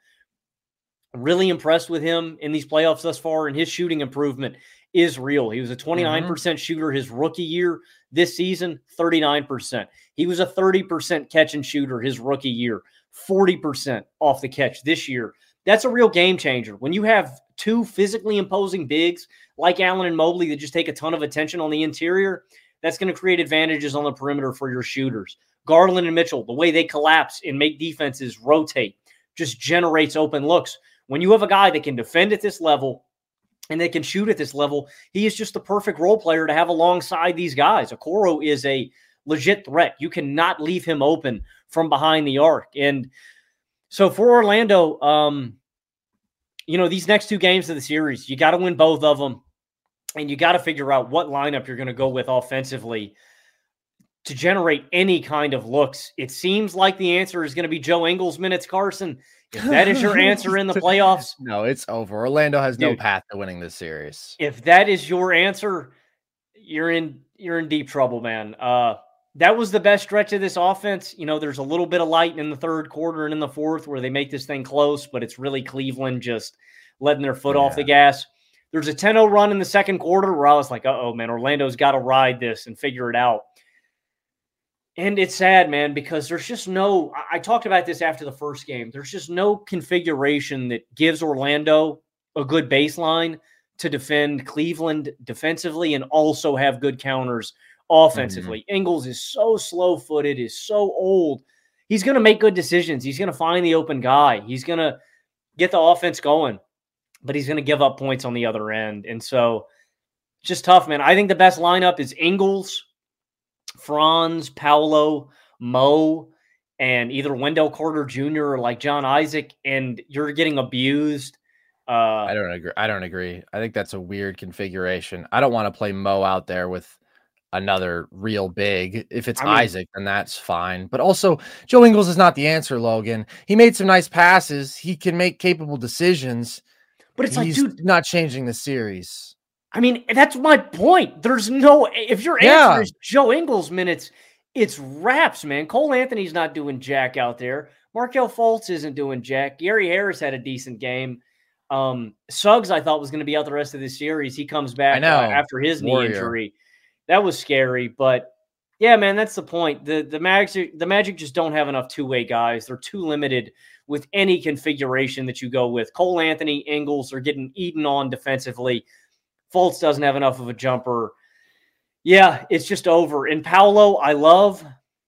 really impressed with him in these playoffs thus far, and his shooting improvement is real. He was a twenty-nine percent mm-hmm. shooter his rookie year. This season, thirty-nine percent. He was a thirty percent catch and shooter his rookie year, forty percent off the catch this year. That's a real game changer. When you have two physically imposing bigs like Allen and Mobley that just take a ton of attention on the interior, that's going to create advantages on the perimeter for your shooters. Garland and Mitchell, the way they collapse and make defenses rotate, just generates open looks. When you have a guy that can defend at this level and that can shoot at this level, he is just the perfect role player to have alongside these guys. Okoro is a legit threat. You cannot leave him open from behind the arc. And so for Orlando, um, you know, these next two games of the series, you got to win both of them. and you got to figure out what lineup you're going to go with offensively to generate any kind of looks. It seems like the answer is going to be Joe Ingles minutes, Carson. If that is your answer in the playoffs, no, it's over. Orlando has no dude, path to winning this series. If that is your answer, you're in you're in deep trouble, man. Uh, that was the best stretch of this offense. You know, there's a little bit of light in the third quarter and in the fourth where they make this thing close, but it's really Cleveland just letting their foot yeah. off the gas. There's a ten oh run in the second quarter where I was like, uh-oh, man, Orlando's got to ride this and figure it out. And it's sad, man, because there's just no – I talked about this after the first game. There's just no configuration that gives Orlando a good baseline to defend Cleveland defensively and also have good counters offensively. Mm-hmm. Ingles is so slow-footed, is so old. He's going to make good decisions. He's going to find the open guy. He's going to get the offense going, but he's going to give up points on the other end. And so just tough, man. I think the best lineup is Ingles, Franz, Paolo, Mo, and either Wendell Carter Junior or like John Isaac, and you're getting abused. Uh, I don't agree. I don't agree. I think that's a weird configuration. I don't want to play Mo out there with another real big. If it's I mean, Isaac, then that's fine. But also, Joe Ingles is not the answer, Logan. He made some nice passes. He can make capable decisions. But it's He's like, dude, not changing the series. I mean, that's my point. There's no – if your answer yeah. is Joe Ingles minutes, it's wraps, man. Cole Anthony's not doing jack out there. Markelle Fultz isn't doing jack. Gary Harris had a decent game. Um, Suggs, I thought, was going to be out the rest of the series. He comes back uh, after his Warrior. knee injury. That was scary. But, yeah, man, that's the point. The, the, Magic, the Magic just don't have enough two-way guys. They're too limited with any configuration that you go with. Cole Anthony, Ingles are getting eaten on defensively. Fultz doesn't have enough of a jumper. Yeah, it's just over. And Paolo, I love.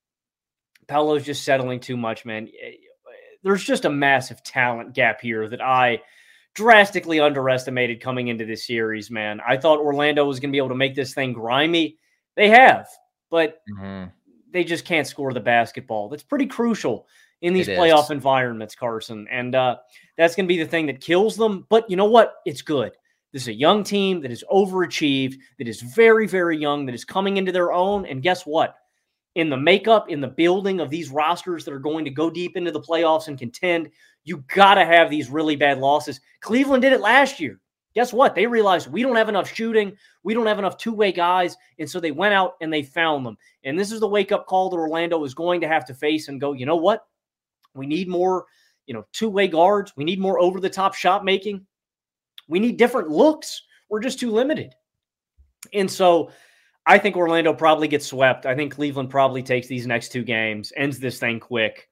Paolo's just settling too much, man. There's just a massive talent gap here that I drastically underestimated coming into this series, man. I thought Orlando was going to be able to make this thing grimy. They have, but mm-hmm. they just can't score the basketball. That's pretty crucial in these it playoff is. environments, Carson. And uh, that's going to be the thing that kills them. But you know what? It's good. This is a young team that is overachieved, that is very, very young, that is coming into their own. And guess what? In the makeup, in the building of these rosters that are going to go deep into the playoffs and contend, you got to have these really bad losses. Cleveland did it last year. Guess what? They realized we don't have enough shooting. We don't have enough two-way guys. And so they went out and they found them. And this is the wake-up call that Orlando is going to have to face and go, you know what? We need more, you know, two-way guards. We need more over-the-top shot making. We need different looks. We're just too limited. And so I think Orlando probably gets swept. I think Cleveland probably takes these next two games, ends this thing quick.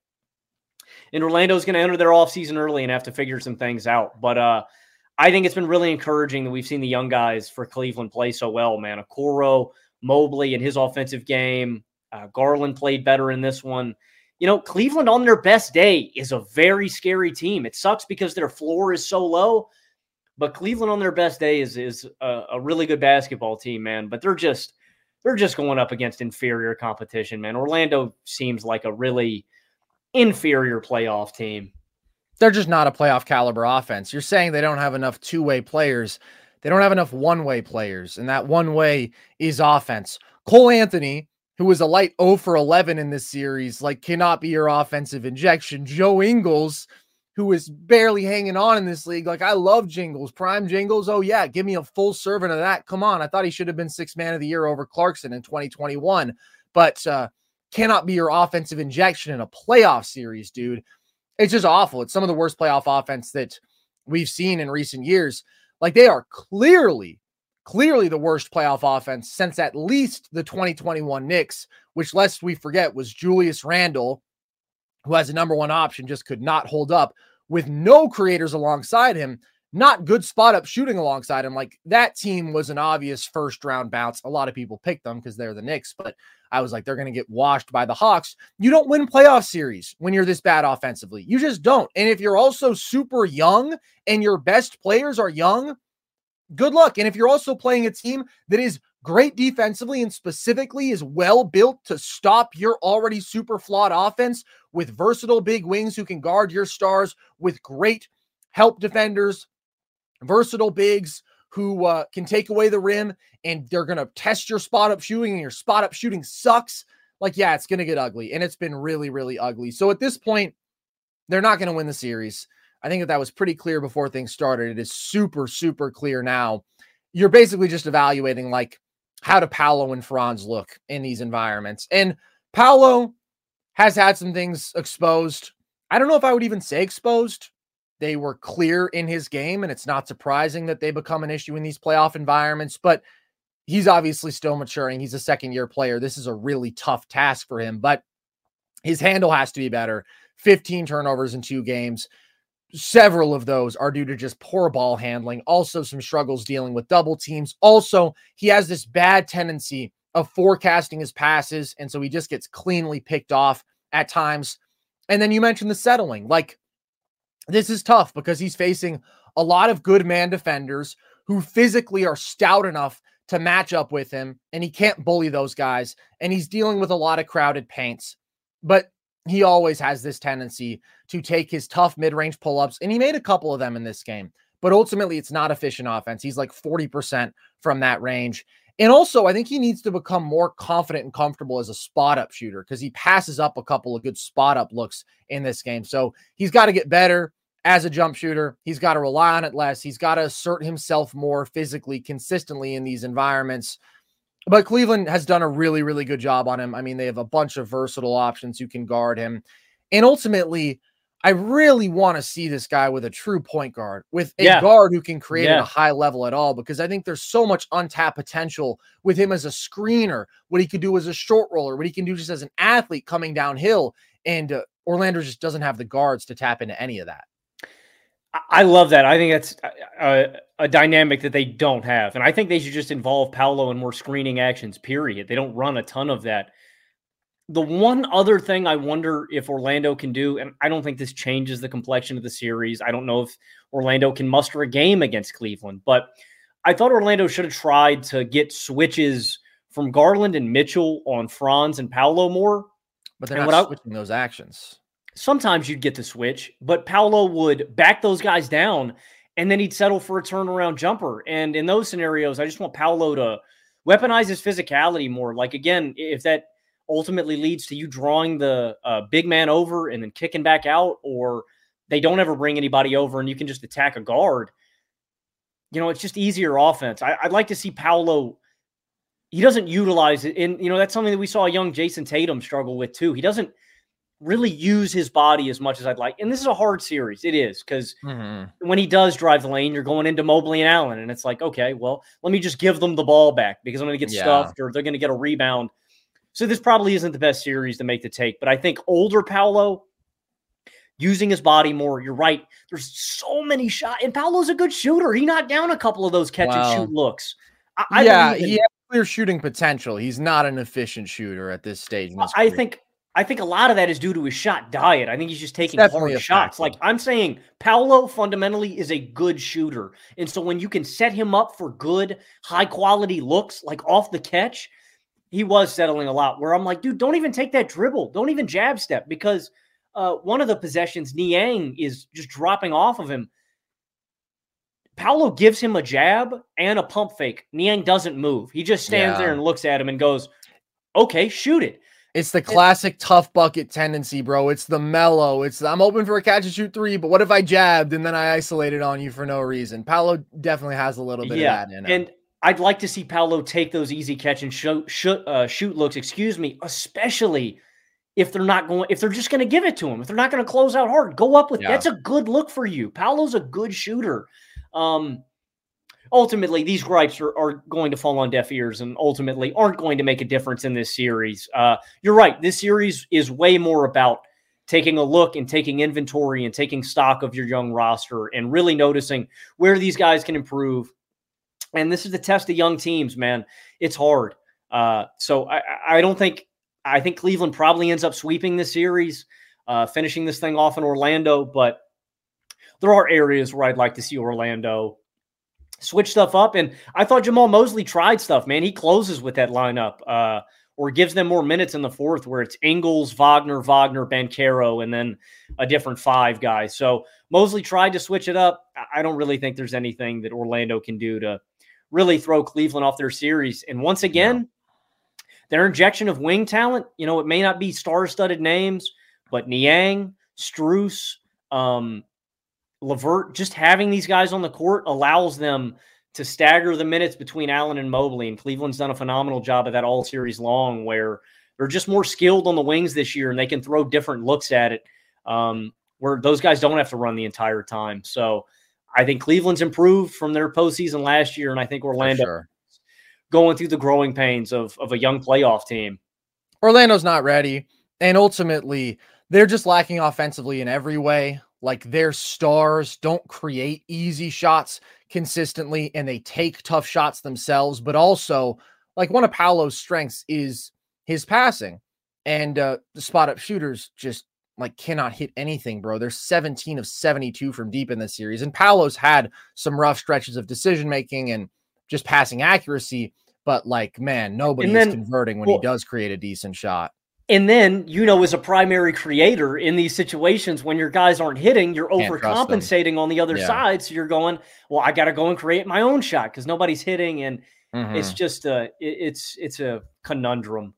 And Orlando's going to enter their offseason early and have to figure some things out. But uh, I think it's been really encouraging that we've seen the young guys for Cleveland play so well, man. Okoro, Mobley in his offensive game. Uh, Garland played better in this one. You know, Cleveland on their best day is a very scary team. It sucks because their floor is so low. But Cleveland on their best day is is a, a really good basketball team, man. But they're just they're just going up against inferior competition, man. Orlando seems like a really inferior playoff team. They're just not a playoff caliber offense. You're saying they don't have enough two-way players. They don't have enough one-way players, and that one way is offense. Cole Anthony, who was a light oh for eleven in this series, like cannot be your offensive injection. Joe Ingles, who is barely hanging on in this league. Like, I love Jingles, prime Jingles. Oh yeah, give me a full serving of that. Come on. I thought he should have been sixth man of the year over Clarkson in twenty twenty-one, but uh, cannot be your offensive injection in a playoff series, dude. It's just awful. It's some of the worst playoff offense that we've seen in recent years. Like, they are clearly, clearly the worst playoff offense since at least the twenty twenty-one Knicks, which, lest we forget, was Julius Randle, who has a number one option, just could not hold up with no creators alongside him, not good spot up shooting alongside him. Like, that team was an obvious first round bounce. A lot of people picked them because they're the Knicks, but I was like, they're going to get washed by the Hawks. You don't win playoff series when you're this bad offensively. You just don't. And if you're also super young and your best players are young, good luck. And if you're also playing a team that is great defensively and specifically is well built to stop your already super flawed offense with versatile big wings who can guard your stars, with great help defenders, versatile bigs who uh, can take away the rim, and they're going to test your spot up shooting, and your spot up shooting sucks, like, yeah, it's going to get ugly. And it's been really, really ugly. So at this point, they're not going to win the series. I think that that was pretty clear before things started. It is super, super clear now. You're basically just evaluating, like, how do Paolo and Franz look in these environments? And Paolo has had some things exposed. I don't know if I would even say exposed. They were clear in his game, and it's not surprising that they become an issue in these playoff environments, but he's obviously still maturing. He's a second-year player. This is a really tough task for him, but his handle has to be better. fifteen turnovers in two games. Several of those are due to just poor ball handling. Also, some struggles dealing with double teams. Also, he has this bad tendency of forecasting his passes, and so he just gets cleanly picked off at times. And then you mentioned the settling. Like, this is tough because he's facing a lot of good man defenders who physically are stout enough to match up with him, and he can't bully those guys, and he's dealing with a lot of crowded paints. But he always has this tendency to take his tough mid-range pull-ups, and he made a couple of them in this game. But ultimately, it's not efficient offense. He's like forty percent from that range. And also, I think he needs to become more confident and comfortable as a spot-up shooter because he passes up a couple of good spot-up looks in this game. So he's got to get better as a jump shooter. He's got to rely on it less. He's got to assert himself more physically, consistently in these environments. But Cleveland has done a really, really good job on him. I mean, they have a bunch of versatile options who can guard him. And ultimately, I really want to see this guy with a true point guard, with a yeah. guard who can create yeah. at a high level at all, because I think there's so much untapped potential with him as a screener, what he could do as a short roller, what he can do just as an athlete coming downhill. And uh, Orlando just doesn't have the guards to tap into any of that. I love that. I think that's a, a dynamic that they don't have. And I think they should just involve Paolo in more screening actions, period. They don't run a ton of that. The one other thing I wonder if Orlando can do, and I don't think this changes the complexion of the series. I don't know if Orlando can muster a game against Cleveland, but I thought Orlando should have tried to get switches from Garland and Mitchell on Franz and Paolo more. But they're and not switching I, those actions. Sometimes you'd get the switch, but Paolo would back those guys down, and then he'd settle for a turnaround jumper. And in those scenarios, I just want Paolo to weaponize his physicality more. Like, again, if that ultimately leads to you drawing the uh, big man over and then kicking back out, or they don't ever bring anybody over and you can just attack a guard, you know, it's just easier offense. I, I'd like to see Paolo. He doesn't utilize it. And, you know, that's something that we saw a young Jason Tatum struggle with too. He doesn't really use his body as much as I'd like. And this is a hard series. It is, because mm-hmm. when he does drive the lane, you're going into Mobley and Allen. And it's like, okay, well, let me just give them the ball back because I'm going to get yeah. stuffed or they're going to get a rebound. So this probably isn't the best series to make the take. But I think older Paolo, using his body more, you're right. There's so many shots. And Paolo's a good shooter. He knocked down a couple of those catch wow. and shoot looks. I, I yeah, he has clear shooting potential. He's not an efficient shooter at this stage. In his I career. think I think a lot of that is due to his shot diet. I think he's just taking hard shots. Like I'm saying, Paolo fundamentally is a good shooter. And so when you can set him up for good, high-quality looks, like off the catch, he was settling a lot where I'm like, dude, don't even take that dribble. Don't even jab step, because uh, one of the possessions, Niang is just dropping off of him. Paolo gives him a jab and a pump fake. Niang doesn't move. He just stands yeah. there and looks at him and goes, okay, shoot it. It's the classic it, tough bucket tendency, bro. It's the mellow. It's the, I'm open for a catch and shoot three, but what if I jabbed and then I isolated on you for no reason? Paolo definitely has a little bit yeah, of that in him. And I'd like to see Paolo take those easy catch and shoot, shoot, uh, shoot looks, excuse me, especially if they're not going, if they're just going to give it to him, if they're not going to close out hard, go up with, yeah. that's a good look for you. Paolo's a good shooter. Um, ultimately, these gripes are, are going to fall on deaf ears and ultimately aren't going to make a difference in this series. Uh, you're right. This series is way more about taking a look and taking inventory and taking stock of your young roster and really noticing where these guys can improve. And this is the test of young teams, man. It's hard. Uh, so I, I don't think, I think Cleveland probably ends up sweeping this series, uh, finishing this thing off in Orlando, but there are areas where I'd like to see Orlando switch stuff up. And I thought Jamal Mosley tried stuff, man. He closes with that lineup uh, or gives them more minutes in the fourth where it's Ingles, Wagner, Wagner, Banchero, and then a different five guys. So Mosley tried to switch it up. I don't really think there's anything that Orlando can do to really throw Cleveland off their series. And once again, yeah. their injection of wing talent, you know, it may not be star-studded names, but Niang, Strus, um, Levert, just having these guys on the court allows them to stagger the minutes between Allen and Mobley. And Cleveland's done a phenomenal job of that all series long, where they're just more skilled on the wings this year and they can throw different looks at it, um, where those guys don't have to run the entire time. So I think Cleveland's improved from their postseason last year, and I think Orlando sure. going through the growing pains of, of a young playoff team. Orlando's not ready, and ultimately they're just lacking offensively in every way. Like, their stars don't create easy shots consistently, and they take tough shots themselves. But also, like, one of Paolo's strengths is his passing, and uh, the spot-up shooters just, like, cannot hit anything, bro. They're seventeen of seventy-two from deep in this series, and Paolo's had some rough stretches of decision-making and just passing accuracy, but, like, man, nobody is converting when well, he does create a decent shot. And then, you know, as a primary creator in these situations, when your guys aren't hitting, you're overcompensating on the other yeah. side. So you're going, well, I got to go and create my own shot because nobody's hitting. And mm-hmm. it's just a, it, it's, it's a conundrum.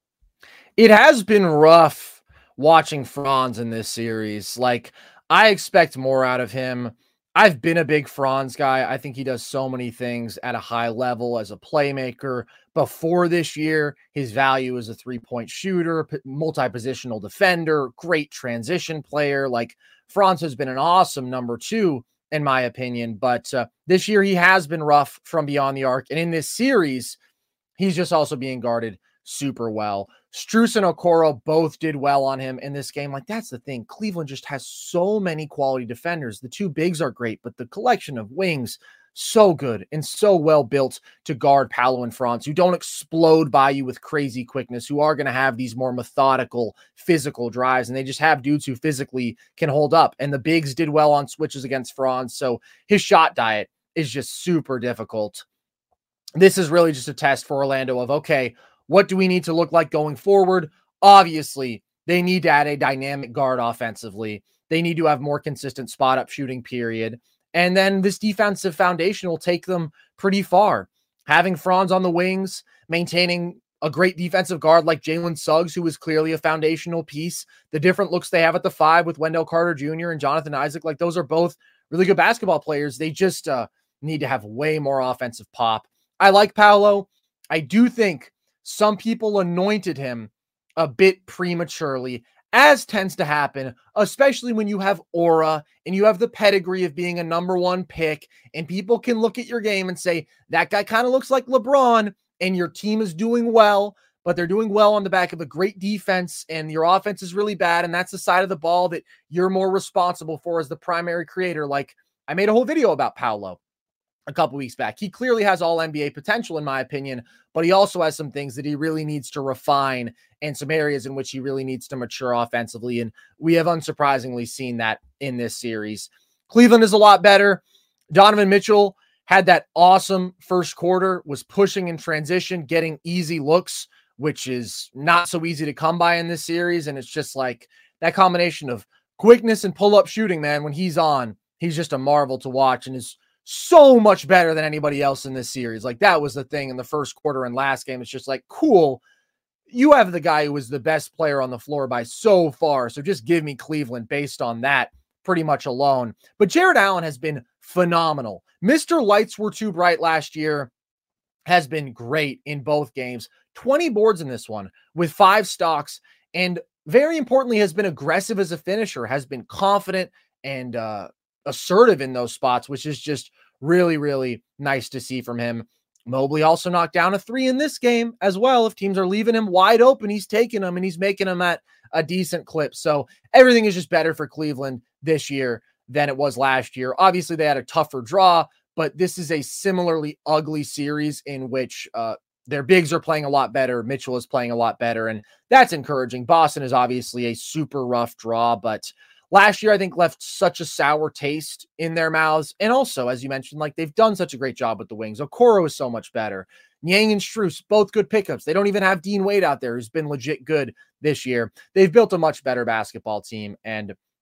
It has been rough watching Franz in this series. Like, I expect more out of him. I've been a big Franz guy. I think he does so many things at a high level as a playmaker. Before this year, his value as a three-point shooter, multi-positional defender, great transition player. Like, Franz has been an awesome number two, in my opinion. But uh, this year, he has been rough from beyond the arc. And in this series, he's just also being guarded super well. Strus and Okoro both did well on him in this game. Like, that's the thing. Cleveland just has so many quality defenders. The two bigs are great, but the collection of wings, so good and so well built to guard Paolo and Franz, who don't explode by you with crazy quickness, who are going to have these more methodical physical drives, and they just have dudes who physically can hold up. And the bigs did well on switches against Franz, so his shot diet is just super difficult. This is really just a test for Orlando of, okay, what do we need to look like going forward? Obviously, they need to add a dynamic guard offensively. They need to have more consistent spot-up shooting, period. And then this defensive foundation will take them pretty far. Having Franz on the wings, maintaining a great defensive guard like Jalen Suggs, who is clearly a foundational piece. The different looks they have at the five with Wendell Carter Junior and Jonathan Isaac, like, those are both really good basketball players. They just uh, need to have way more offensive pop. I like Paolo. I do think some people anointed him a bit prematurely, as tends to happen, especially when you have aura and you have the pedigree of being a number one pick, and people can look at your game and say, that guy kind of looks like LeBron, and your team is doing well, but they're doing well on the back of a great defense, and your offense is really bad, and that's the side of the ball that you're more responsible for as the primary creator. Like, I made a whole video about Paolo a couple weeks back. He clearly has all N B A potential, in my opinion, but he also has some things that he really needs to refine and some areas in which he really needs to mature offensively. And we have unsurprisingly seen that in this series. Cleveland is a lot better. Donovan Mitchell had that awesome first quarter, was pushing in transition, getting easy looks, which is not so easy to come by in this series. And it's just like that combination of quickness and pull-up shooting, man. When he's on, he's just a marvel to watch and is so much better than anybody else in this series. Like, that was the thing in the first quarter and last game. It's just like, cool. You have the guy who was the best player on the floor by so far. So just give me Cleveland based on that pretty much alone. But Jared Allen has been phenomenal. Mister Lights Were Too Bright last year has been great in both games. twenty boards in this one with five stocks. And very importantly, has been aggressive as a finisher, has been confident and, uh, assertive in those spots, which is just really, really nice to see from him. Mobley also knocked down a three in this game as well. If teams are leaving him wide open, he's taking them and he's making them at a decent clip. So everything is just better for Cleveland this year than it was last year. Obviously, they had a tougher draw, but this is a similarly ugly series in which uh, their bigs are playing a lot better. Mitchell is playing a lot better, and that's encouraging. Boston is obviously a super rough draw, but last year, I think, left such a sour taste in their mouths. And also, as you mentioned, like, they've done such a great job with the wings. Okoro is so much better. Niang and Strus, both good pickups. They don't even have Dean Wade out there, who's been legit good this year. They've built a much better basketball team, and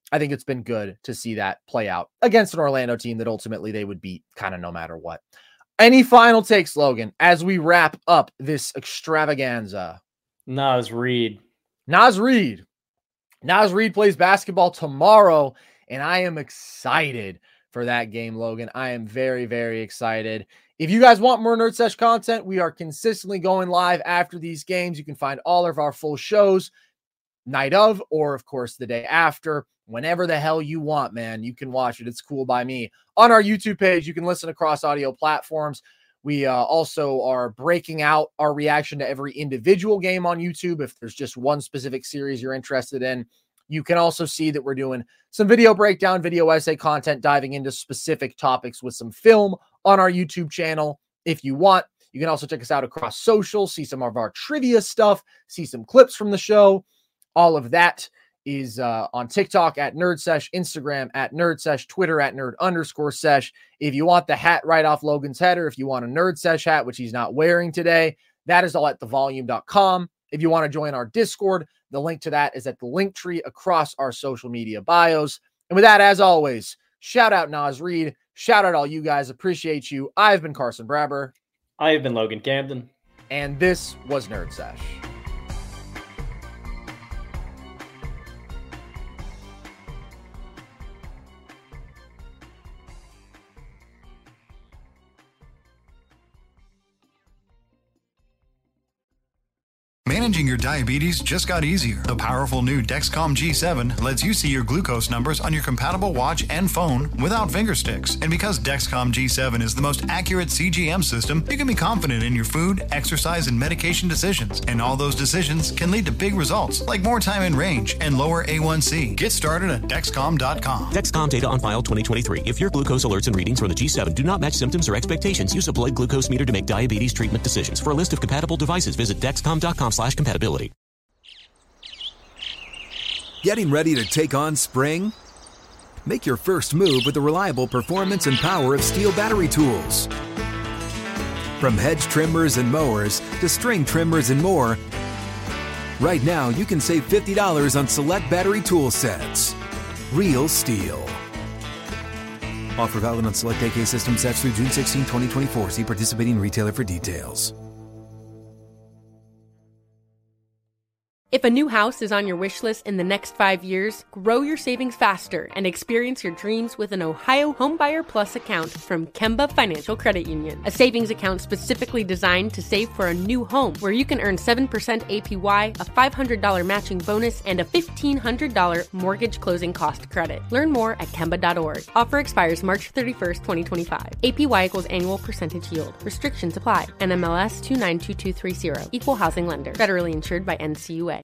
I think it's been good to see that play out against an Orlando team that ultimately they would beat kind of no matter what. Any final takes, Logan, as we wrap up this extravaganza? Naz Reid. Naz Reid. Naz Reid plays basketball tomorrow, and I am excited for that game, Logan. I am very, very excited. If you guys want more Nerd Sesh content, we are consistently going live after these games. You can find all of our full shows night of, or of course the day after, whenever the hell you want, man. You can watch it. It's cool by me. On our YouTube page, you can listen across audio platforms. We uh, also are breaking out our reaction to every individual game on YouTube. If there's just one specific series you're interested in, you can also see that we're doing some video breakdown, video essay content, diving into specific topics with some film on our YouTube channel. If you want, you can also check us out across social, see some of our trivia stuff, see some clips from the show. All of that is uh, on TikTok at NerdSesh, Instagram at NerdSesh, Twitter at Nerd underscore Sesh. If you want the hat right off Logan's header, if you want a Nerd Sesh hat, which he's not wearing today, that is all at the volume dot com. If you want to join our Discord, the link to that is at the link tree across our social media bios. And with that, as always, shout out Naz Reid. Shout out all you guys. Appreciate you. I've been Carson Brabber. I have been Logan Camden. And this was Nerd Sesh. Managing your diabetes just got easier. The powerful new Dexcom G seven lets you see your glucose numbers on your compatible watch and phone without finger sticks. And because Dexcom G seven is the most accurate C G M system, you can be confident in your food, exercise, and medication decisions. And all those decisions can lead to big results, like more time in range and lower A one C. Get started at Dexcom dot com. Dexcom data on file twenty twenty-three. If your glucose alerts and readings from the G seven do not match symptoms or expectations, use a blood glucose meter to make diabetes treatment decisions. For a list of compatible devices, visit Dexcom dot com slash compatibility. Getting ready to take on spring? Make your first move with the reliable performance and power of Steel battery tools. From hedge trimmers and mowers to string trimmers and more, right now you can save fifty dollars on select battery tool sets. Real Steel. Offer valid on select A K system sets through June sixteenth, twenty twenty-four. See participating retailer for details. If a new house is on your wish list in the next five years, grow your savings faster and experience your dreams with an Ohio Homebuyer Plus account from Kemba Financial Credit Union. A savings account specifically designed to save for a new home, where you can earn seven percent A P Y, a five hundred dollars matching bonus, and a fifteen hundred dollars mortgage closing cost credit. Learn more at Kemba dot org. Offer expires March thirty-first, twenty twenty-five. A P Y equals annual percentage yield. Restrictions apply. N M L S two nine two two three zero. Equal housing lender. Federally insured by N C U A.